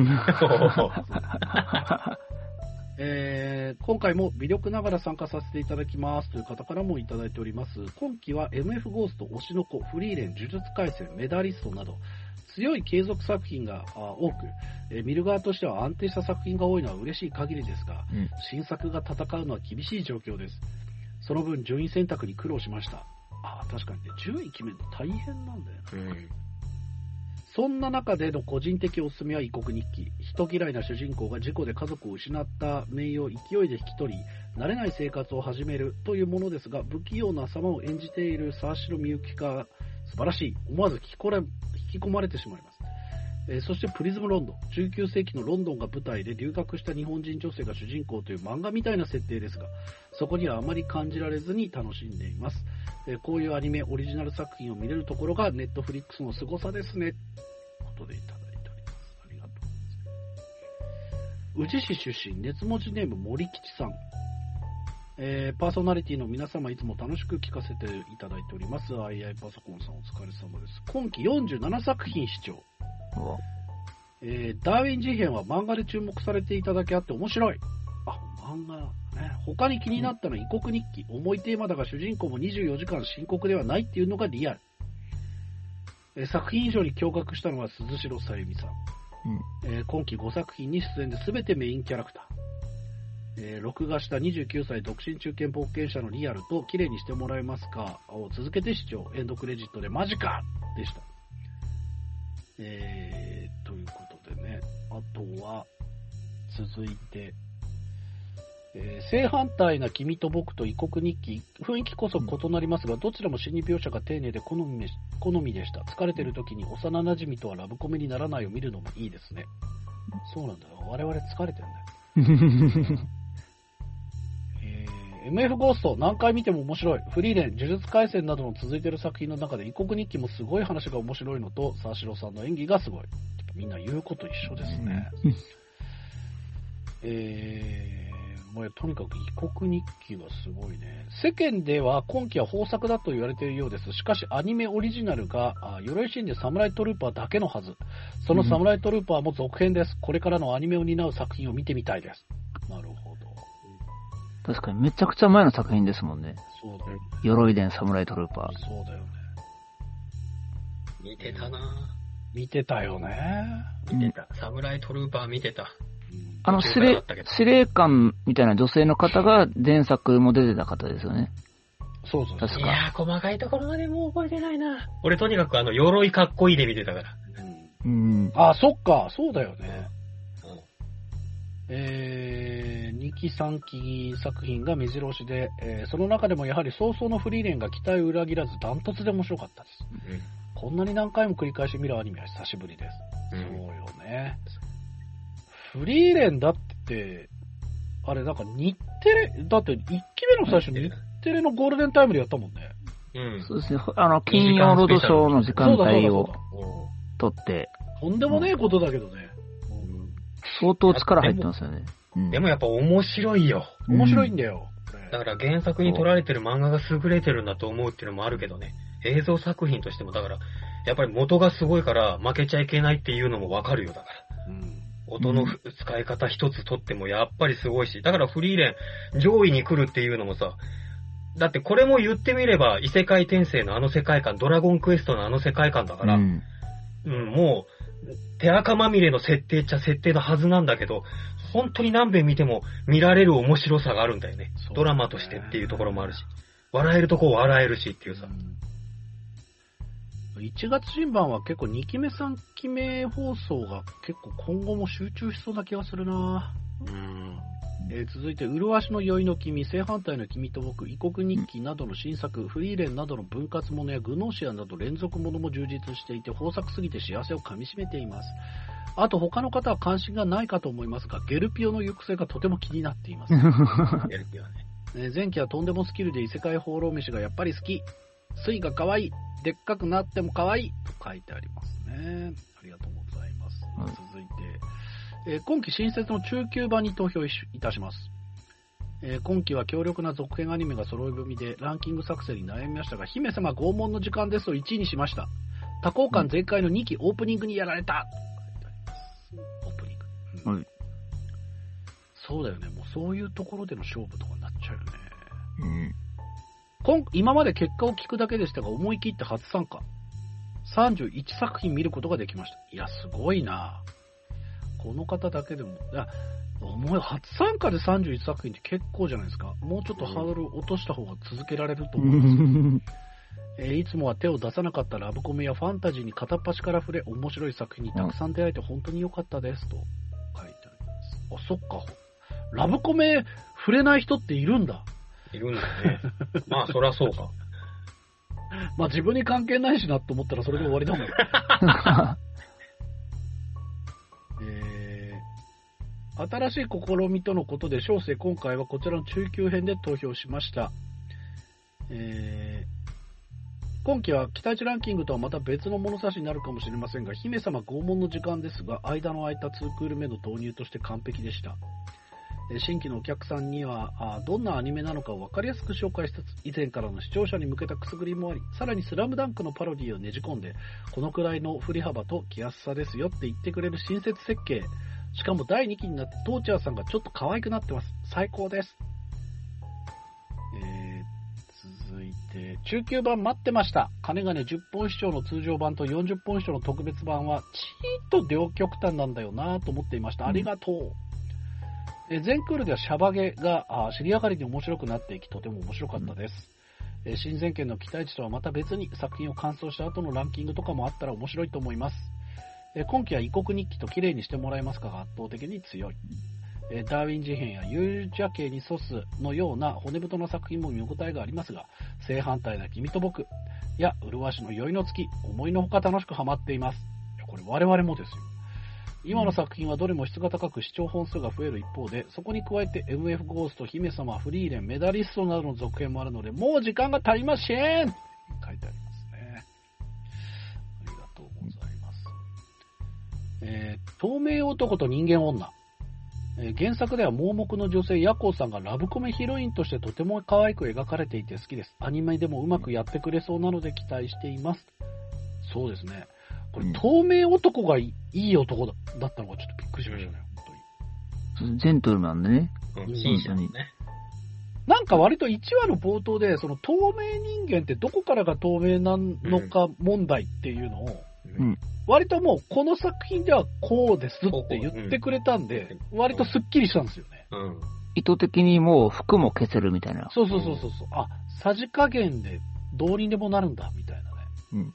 今回も微力ながら参加させていただきますという方からもいただいております。今期は MF ゴースト、推しの子、フリーレン、呪術廻戦、メダリストなど強い継続作品が多く、見る側としては安定した作品が多いのは嬉しい限りですが、新作が戦うのは厳しい状況です。その分順位選択に苦労しました。確かにね、順位決めるの大変なんだよね。そんな中での個人的おすすめは異国日記。人嫌いな主人公が事故で家族を失った姪を勢いで引き取り、慣れない生活を始めるというものですが、不器用な様を演じている沢城みゆきが素晴らしい。思わず引き込まれてしまいます。そしてプリズムロンドン。19世紀のロンドンが舞台で留学した日本人女性が主人公という漫画みたいな設定ですが、そこにはあまり感じられずに楽しんでいます。こういうアニメオリジナル作品を見れるところがネットフリックスの凄さですね。ということでいただいております。ありがとうございます。宇治市出身、熱文字ネーム森吉さん。パーソナリティの皆様いつも楽しく聞かせていただいております。AI パソコンさんお疲れ様です。今期47作品視聴。 ダーウィン事変は漫画で注目されていただけあって面白い。漫画ね。他に気になったのは異国日記。重いテーマだが主人公も24時間深刻ではないっていうのがリアル。作品以上に驚愕したのは鈴代さゆみさん。今期5作品に出演で全てメインキャラクター。録画した29歳独身中堅冒険者のリアルと綺麗にしてもらえますかを続けて視聴。エンドクレジットでマジかでした。ということでね。あとは、続いて、正反対な君と僕と異国日記。雰囲気こそ異なりますが、どちらも心理描写が丁寧で好みでした。疲れてる時に幼馴染とはラブコメにならないを見るのもいいですね。そうなんだよ。我々疲れてるんだよ。MF ゴースト、何回見ても面白い。フリーレン、呪術廻戦などの続いている作品の中で異国日記もすごい話が面白いのと、沢城さんの演技がすごい。みんな言うこと一緒ですね。もうとにかく異国日記はすごいね。世間では今期は豊作だと言われているようです。しかしアニメオリジナルが鎧シーンでサムライトルーパーだけのはず。そのサムライトルーパーも続編です。これからのアニメを担う作品を見てみたいです。なるほど。 確かにめちゃくちゃ前の作品ですもんね。 そうだよね。 鎧伝サムライトルーパー。 そうだよね。 見てたなぁ。 見てたよね。 見てた。サムライトルーパー見てた。 司令官みたいな女性の方が前作も出てた方ですよね。 そうそう。 確か。 いやー、細かいところまでもう覚えてないな。俺とにかく鎧かっこいいで見てたから。 あ、そっか、そうだよね。2期3期作品が目白押しで、その中でもやはり早々のフリーレンが期待を裏切らずダントツで面白かったです。こんなに何回も繰り返し見るアニメは久しぶりです。そうよね。フリーレンだって、あれなんか日テレ、だって1期目の最初日テレのゴールデンタイムでやったもんね。 そうですね。金曜ロードショーの時間帯を取って。 とんでもねえことだけどね。 相当力入ってますよね。 でもやっぱ面白いよ。 面白いんだよ。 だから原作に撮られてる漫画が優れてるんだと思うっていうのもあるけどね。映像作品としてもだから、やっぱり元がすごいから負けちゃいけないっていうのもわかるよだから。音の使い方一つとってもやっぱりすごいし、だからフリーレン上位に来るっていうのもさ、だってこれも言ってみれば異世界転生の世界観、ドラゴンクエストの世界観だから、もう手垢まみれの設定っちゃ設定のはずなんだけど、本当に何遍見ても見られる面白さがあるんだよね。ドラマとしてっていうところもあるし、笑えるとこ笑えるしっていうさ。 1月新版は結構2期目3期目放送が結構今後も集中しそうな気がするな。続いて、麗しの宵の君、正反対の君と僕、異国日記などの新作、フリーレンなどの分割ものやグノーシアなど連続ものも充実していて、豊作すぎて幸せをかみしめています。あと他の方は関心がないかと思いますが、ゲルピオの行く末がとても気になっています。 ゲルピオね。 前期はとんでもスキルで異世界放浪飯がやっぱり好き。スイが可愛い。でっかくなっても可愛いと書いてありますね。ありがとうございます。続いて、今期新設の中級版に投票いたします。今期は強力な続編アニメが揃い踏みでランキング作成に悩みましたが、姫様拷問の時間ですと1位にしました。多幸感全開の2期オープニングにやられたと書いてあります。オープニング。そうだよね。もうそういうところでの勝負とかになっちゃうよね。今まで結果を聞くだけでしたが、思い切って初参加。31作品見ることができました。いや、すごいな。この方だけでも、初参加で31作品って結構じゃないですか。もうちょっとハードル落とした方が続けられると思うんですよ。いつもは手を出さなかったラブコメやファンタジーに片っ端から触れ、面白い作品にたくさん出会えて本当に良かったですと書いてあります。あ、そっか。ラブコメ触れない人っているんだ。 いるんだね。まあ、そりゃそうか。 まあ、自分に関係ないしなと思ったらそれで終わりだもん。新しい試みとのことで、小生今回はこちらの中級編で投票しました。今期は期待値ランキングとはまた別の物差しになるかもしれませんが、姫様拷問の時間ですが、間の空いた2クール目の導入として完璧でした。 新規のお客さんにはどんなアニメなのかを分かりやすく紹介しつつ、以前からの視聴者に向けたくすぐりもあり、さらにスラムダンクのパロディをねじ込んで、このくらいの振り幅と着やすさですよって言ってくれる親切設計。しかも第2期になってトーチャーさんがちょっと可愛くなってます。最高です。続いて、中級版待ってました。金がね10本視聴の通常版と40本視聴の特別版はちーっと両極端なんだよなと思っていました。ありがとう。全クールではシャバゲが尻上がりに面白くなっていき、とても面白かったです。新前権の期待値とはまた別に作品を完走した後のランキングとかもあったら面白いと思います。今期は異国日記と綺麗にしてもらえますかが圧倒的に強い。ダーウィン事変やユージャケにソスのような骨太な作品も見応えがありますが、正反対な君と僕や麗しの酔いの月、思いのほか楽しくハマっています。いや、これ我々もですよ。今の作品はどれも質が高く視聴本数が増える一方で、そこに加えて MF ゴースト、姫様、フリーレン、メダリストなどの続編もあるので、もう時間が足りません書いてありますね。ありがとうございます。透明男と人間女。原作では盲目の女性ヤコウさんがラブコメヒロインとしてとても可愛く描かれていて好きです。アニメでもうまくやってくれそうなので期待しています。そうですね。これ、透明男がいい男だったのがちょっとびっくりしましたね、 本当に。ジェントルマンでね。 真摯にね。 なんか割と1話の冒頭で、その透明人間ってどこからが透明なのか問題っていうのを、割ともうこの作品ではこうですって言ってくれたんで、割とスッキリしたんですよね。 意図的にもう服も消せるみたいな。 そう。あ、さじ加減でどうにでもなるんだ、みたいなね。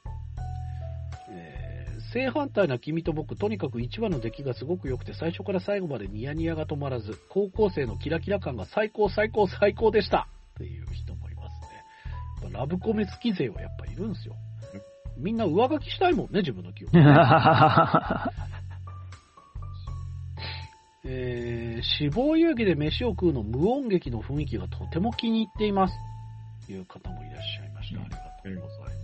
正反対な君と僕、とにかく1話の出来がすごく良くて、最初から最後までニヤニヤが止まらず、高校生のキラキラ感が最高でしたっていう人もいますね。ラブコメ好き勢はやっぱいるんですよ。みんな上書きしたいもんね、自分の記憶。死亡遊戯で飯を食うの無音劇の雰囲気がとても気に入っています。という方もいらっしゃいました。ありがとうございます。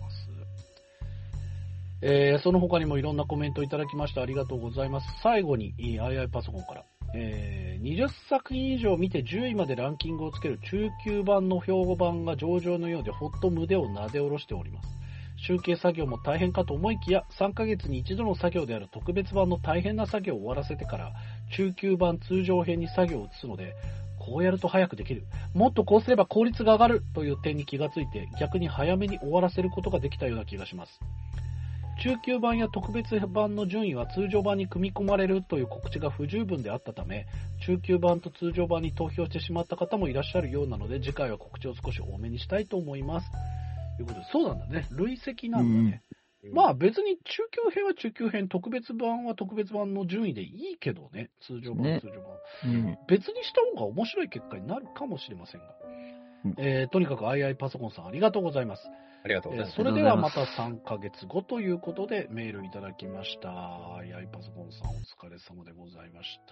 その他にもいろんなコメントいただきましてありがとうございます。最後に、II パソコンから、20作品以上見て10位までランキングをつける中級版の評判が上々のようで、ほっと胸をなで下ろしております。集計作業も大変かと思いきや、3ヶ月に一度の作業である特別版の大変な作業を終わらせてから、中級版通常編に作業を移すので、こうやると早くできる。もっとこうすれば効率が上がるという点に気がついて、逆に早めに終わらせることができたような気がします。中級版や特別版の順位は通常版に組み込まれるという告知が不十分であったため、中級版と通常版に投票してしまった方もいらっしゃるようなので、次回は告知を少し多めにしたいと思います。ということで、そうなんだね。累積なんだね。まあ別に中級編は中級編、特別版は特別版の順位でいいけどね。通常版、ね、通常版、別にした方が面白い結果になるかもしれませんが。とにかくII パソコンさんありがとうございます。 ありがとうございます。 それではまた3ヶ月後ということでメールいただきました。II パソコンさんお疲れ様でございました。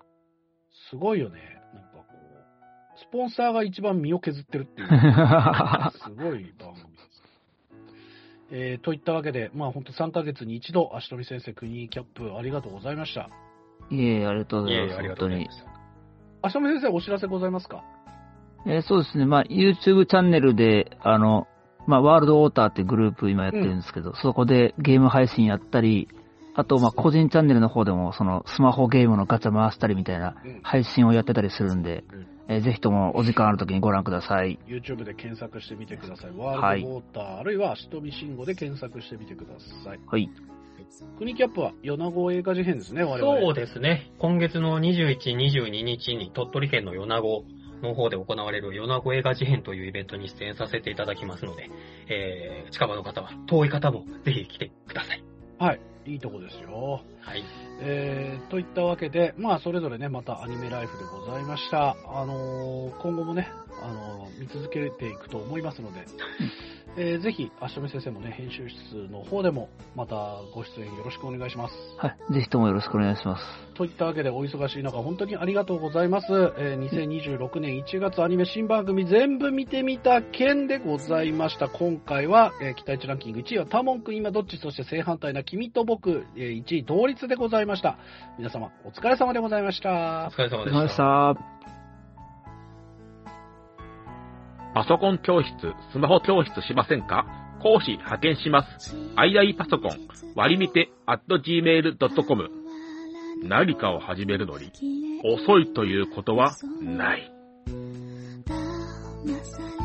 すごいよね。なんかこう、スポンサーが一番身を削ってるっていう。すごい番組です。といったわけで、まあ本当3ヶ月に一度、足富先生、国キャップありがとうございました。 いえ、ありがとうございます。本当に。 足富先生、お知らせございますか？ そうですね。まあ、YouTube チャンネルで、まあ、ワールドウォーターってグループ今やってるんですけど、そこでゲーム配信やったり、あと、まあ、個人チャンネルの方でも、スマホゲームのガチャ回したりみたいな配信をやってたりするんで、ぜひともお時間あるときにご覧ください。 YouTube で検索してみてください。ワールドウォーター、あるいは足富慎吾で検索してみてください。 はい。 国キャップは米子映画事変ですね、我々。 そうですね。今月の21、22日に鳥取県の米子の方で行われる米子映画事変というイベントに出演させていただきますので、近場の方は、遠い方もぜひ来てください。 はい。いいとこですよ。 はい。 といったわけで、まあ、それぞれね、またアニメライフでございました。今後もね、見続けていくと思いますので、 ぜひ、あしみ先生もね、編集室の方でも、またご出演よろしくお願いします。 はい。ぜひともよろしくお願いします。 といったわけで、お忙しい中、本当にありがとうございます。2026年1月アニメ新番組全部見てみた件でございました。今回は、期待値ランキング1位はタモンくん今どっち、そして正反対な君と僕、1位同率でございました。皆様、お疲れ様でございました。 お疲れ様でした。 パソコン教室、スマホ教室しませんか？講師派遣します。II パソコン、割りみて@gmail.com。何かを始めるのに、遅いということはない。